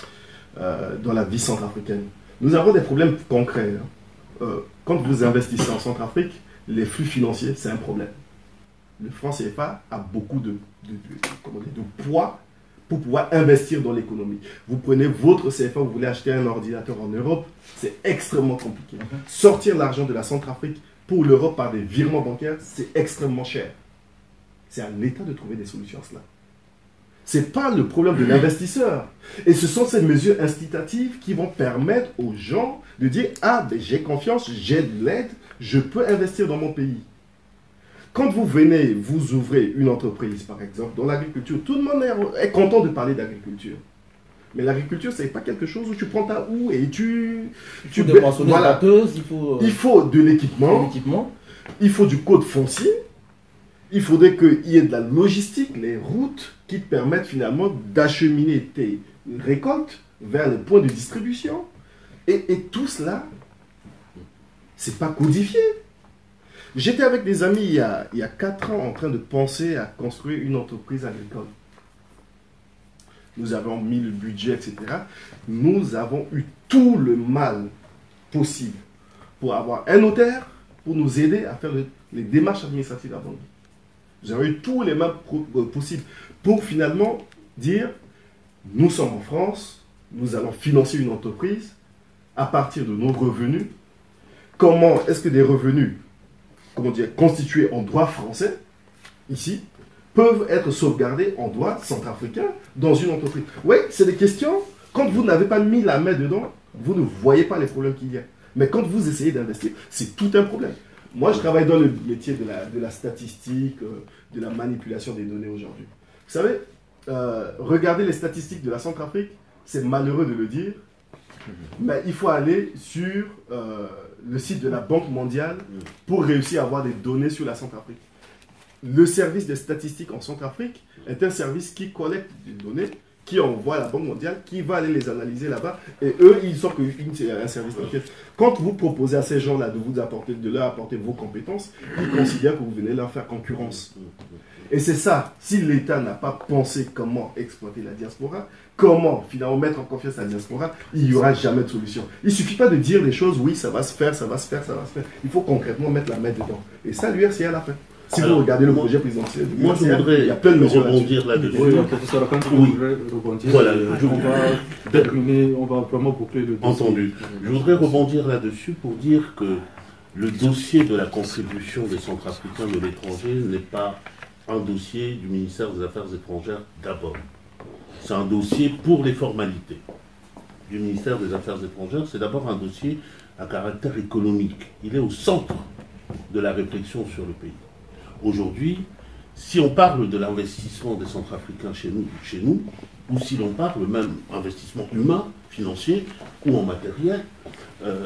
euh, dans la vie centrafricaine, nous avons des problèmes concrets. Hein. Euh, quand vous investissez en Centrafrique, les flux financiers, c'est un problème. Le franc C F A a beaucoup de, de, de, comment dire, de poids pour pouvoir investir dans l'économie. Vous prenez votre C F A, vous voulez acheter un ordinateur en Europe, c'est extrêmement compliqué. Mm-hmm. Sortir l'argent de la Centrafrique pour l'Europe par des virements bancaires, c'est extrêmement cher. C'est à l'État de trouver des solutions à cela. Ce n'est pas le problème de l'investisseur. Et ce sont ces mesures incitatives qui vont permettre aux gens de dire « Ah, ben, j'ai confiance, j'ai de l'aide, je peux investir dans mon pays ». Quand vous venez, vous ouvrez une entreprise, par exemple, dans l'agriculture, tout le monde est, est content de parler d'agriculture. Mais l'agriculture, ce n'est pas quelque chose où tu prends ta houe et tu... tu il, faut voilà. il, faut, il faut de l'équipement, il faut du code foncier, il faudrait qu'il y ait de la logistique, les routes qui te permettent finalement d'acheminer tes récoltes vers les points de distribution. Et, et tout cela, ce n'est pas codifié. J'étais avec des amis il y, a, il y a quatre ans en train de penser à construire une entreprise agricole. Nous avons mis le budget, et cetera. Nous avons eu tout le mal possible pour avoir un notaire pour nous aider à faire le, les démarches administratives avant. Nous avons eu tous les mal possibles pour finalement dire nous sommes en France, nous allons financer une entreprise à partir de nos revenus. Comment est-ce que des revenus comment dire, constitués en droit français, ici, peuvent être sauvegardés en droit centrafricain dans une entreprise. Oui, c'est des questions, quand vous n'avez pas mis la main dedans, vous ne voyez pas les problèmes qu'il y a. Mais quand vous essayez d'investir, c'est tout un problème. Moi, je travaille dans le métier de la, de la statistique, euh, de la manipulation des données aujourd'hui. Vous savez, euh, regardez les statistiques de la Centrafrique, c'est malheureux de le dire, mais il faut aller sur euh, le site de la Banque mondiale pour réussir à avoir des données sur la Centrafrique. Le service de statistiques en Centrafrique est un service qui collecte des données, qui envoie à la Banque mondiale, qui va aller les analyser là-bas, et eux, ils sont un service d'enquête. Quand vous proposez à ces gens-là de vous apporter, de leur apporter vos compétences, ils considèrent que vous venez leur faire concurrence. Et c'est ça, si l'État n'a pas pensé comment exploiter la diaspora, comment finalement mettre en confiance la diaspora, il n'y aura jamais de solution. Il ne suffit pas de dire des choses, oui, ça va se faire, ça va se faire, ça va se faire. Il faut concrètement mettre la main dedans. Et ça, l'U R C A l'a fait. Si Alors, vous regardez le projet présidentiel, moi je voudrais il y a plein de mesures rebondir là-dessus. Oui, oui. Rebondir, voilà, je on va terminer, on va vraiment boucler le dossier. Entendu. Je voudrais rebondir là-dessus pour dire que le dossier de la contribution des Centrafricains de l'étranger n'est pas un dossier du ministère des Affaires étrangères d'abord. C'est un dossier pour les formalités. du ministère des Affaires étrangères, c'est d'abord un dossier à caractère économique. Il est au centre de la réflexion sur le pays. Aujourd'hui, si on parle de l'investissement des Centrafricains chez nous, chez nous, ou si l'on parle même investissement humain, financier ou en matériel, euh,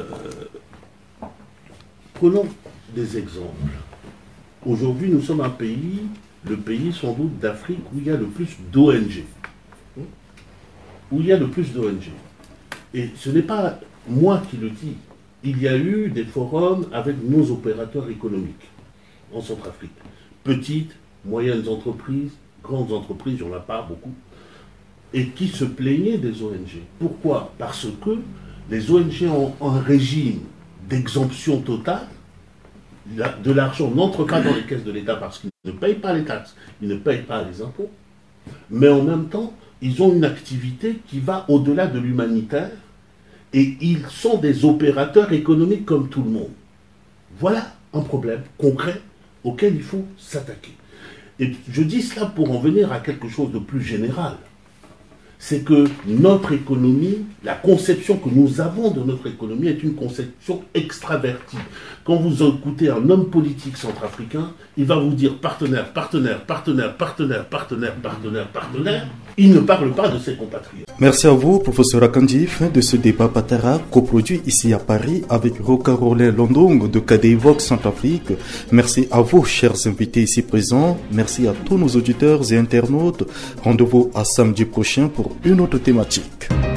prenons des exemples. Aujourd'hui, nous sommes un pays, le pays sans doute d'Afrique où il y a le plus d'O N G. Où il y a le plus d'O N G. Et ce n'est pas moi qui le dis. Il y a eu des forums avec nos opérateurs économiques en Centrafrique. Petites, moyennes entreprises, grandes entreprises, il n'y en a pas beaucoup, et qui se plaignaient des O N G. Pourquoi? Parce que les O N G ont un régime d'exemption totale. De l'argent n'entre pas dans les caisses de l'État parce qu'ils ne payent pas les taxes, ils ne payent pas les impôts, mais en même temps, ils ont une activité qui va au-delà de l'humanitaire et ils sont des opérateurs économiques comme tout le monde. Voilà un problème concret auquel il faut s'attaquer. Et je dis cela pour en venir à quelque chose de plus général. C'est que notre économie, la conception que nous avons de notre économie est une conception extravertie. Quand vous écoutez un homme politique centrafricain, il va vous dire partenaire, partenaire, partenaire, partenaire, partenaire, partenaire, partenaire. Il ne parle pas de ses compatriotes. Merci à vous, professeur Akandi, fin de ce débat Patara, coproduit ici à Paris avec Roka Rolin Londong de K D I Vox Centrafrique. Merci à vous, chers invités ici présents. Merci à tous nos auditeurs et internautes. Rendez-vous à samedi prochain pour une autre thématique.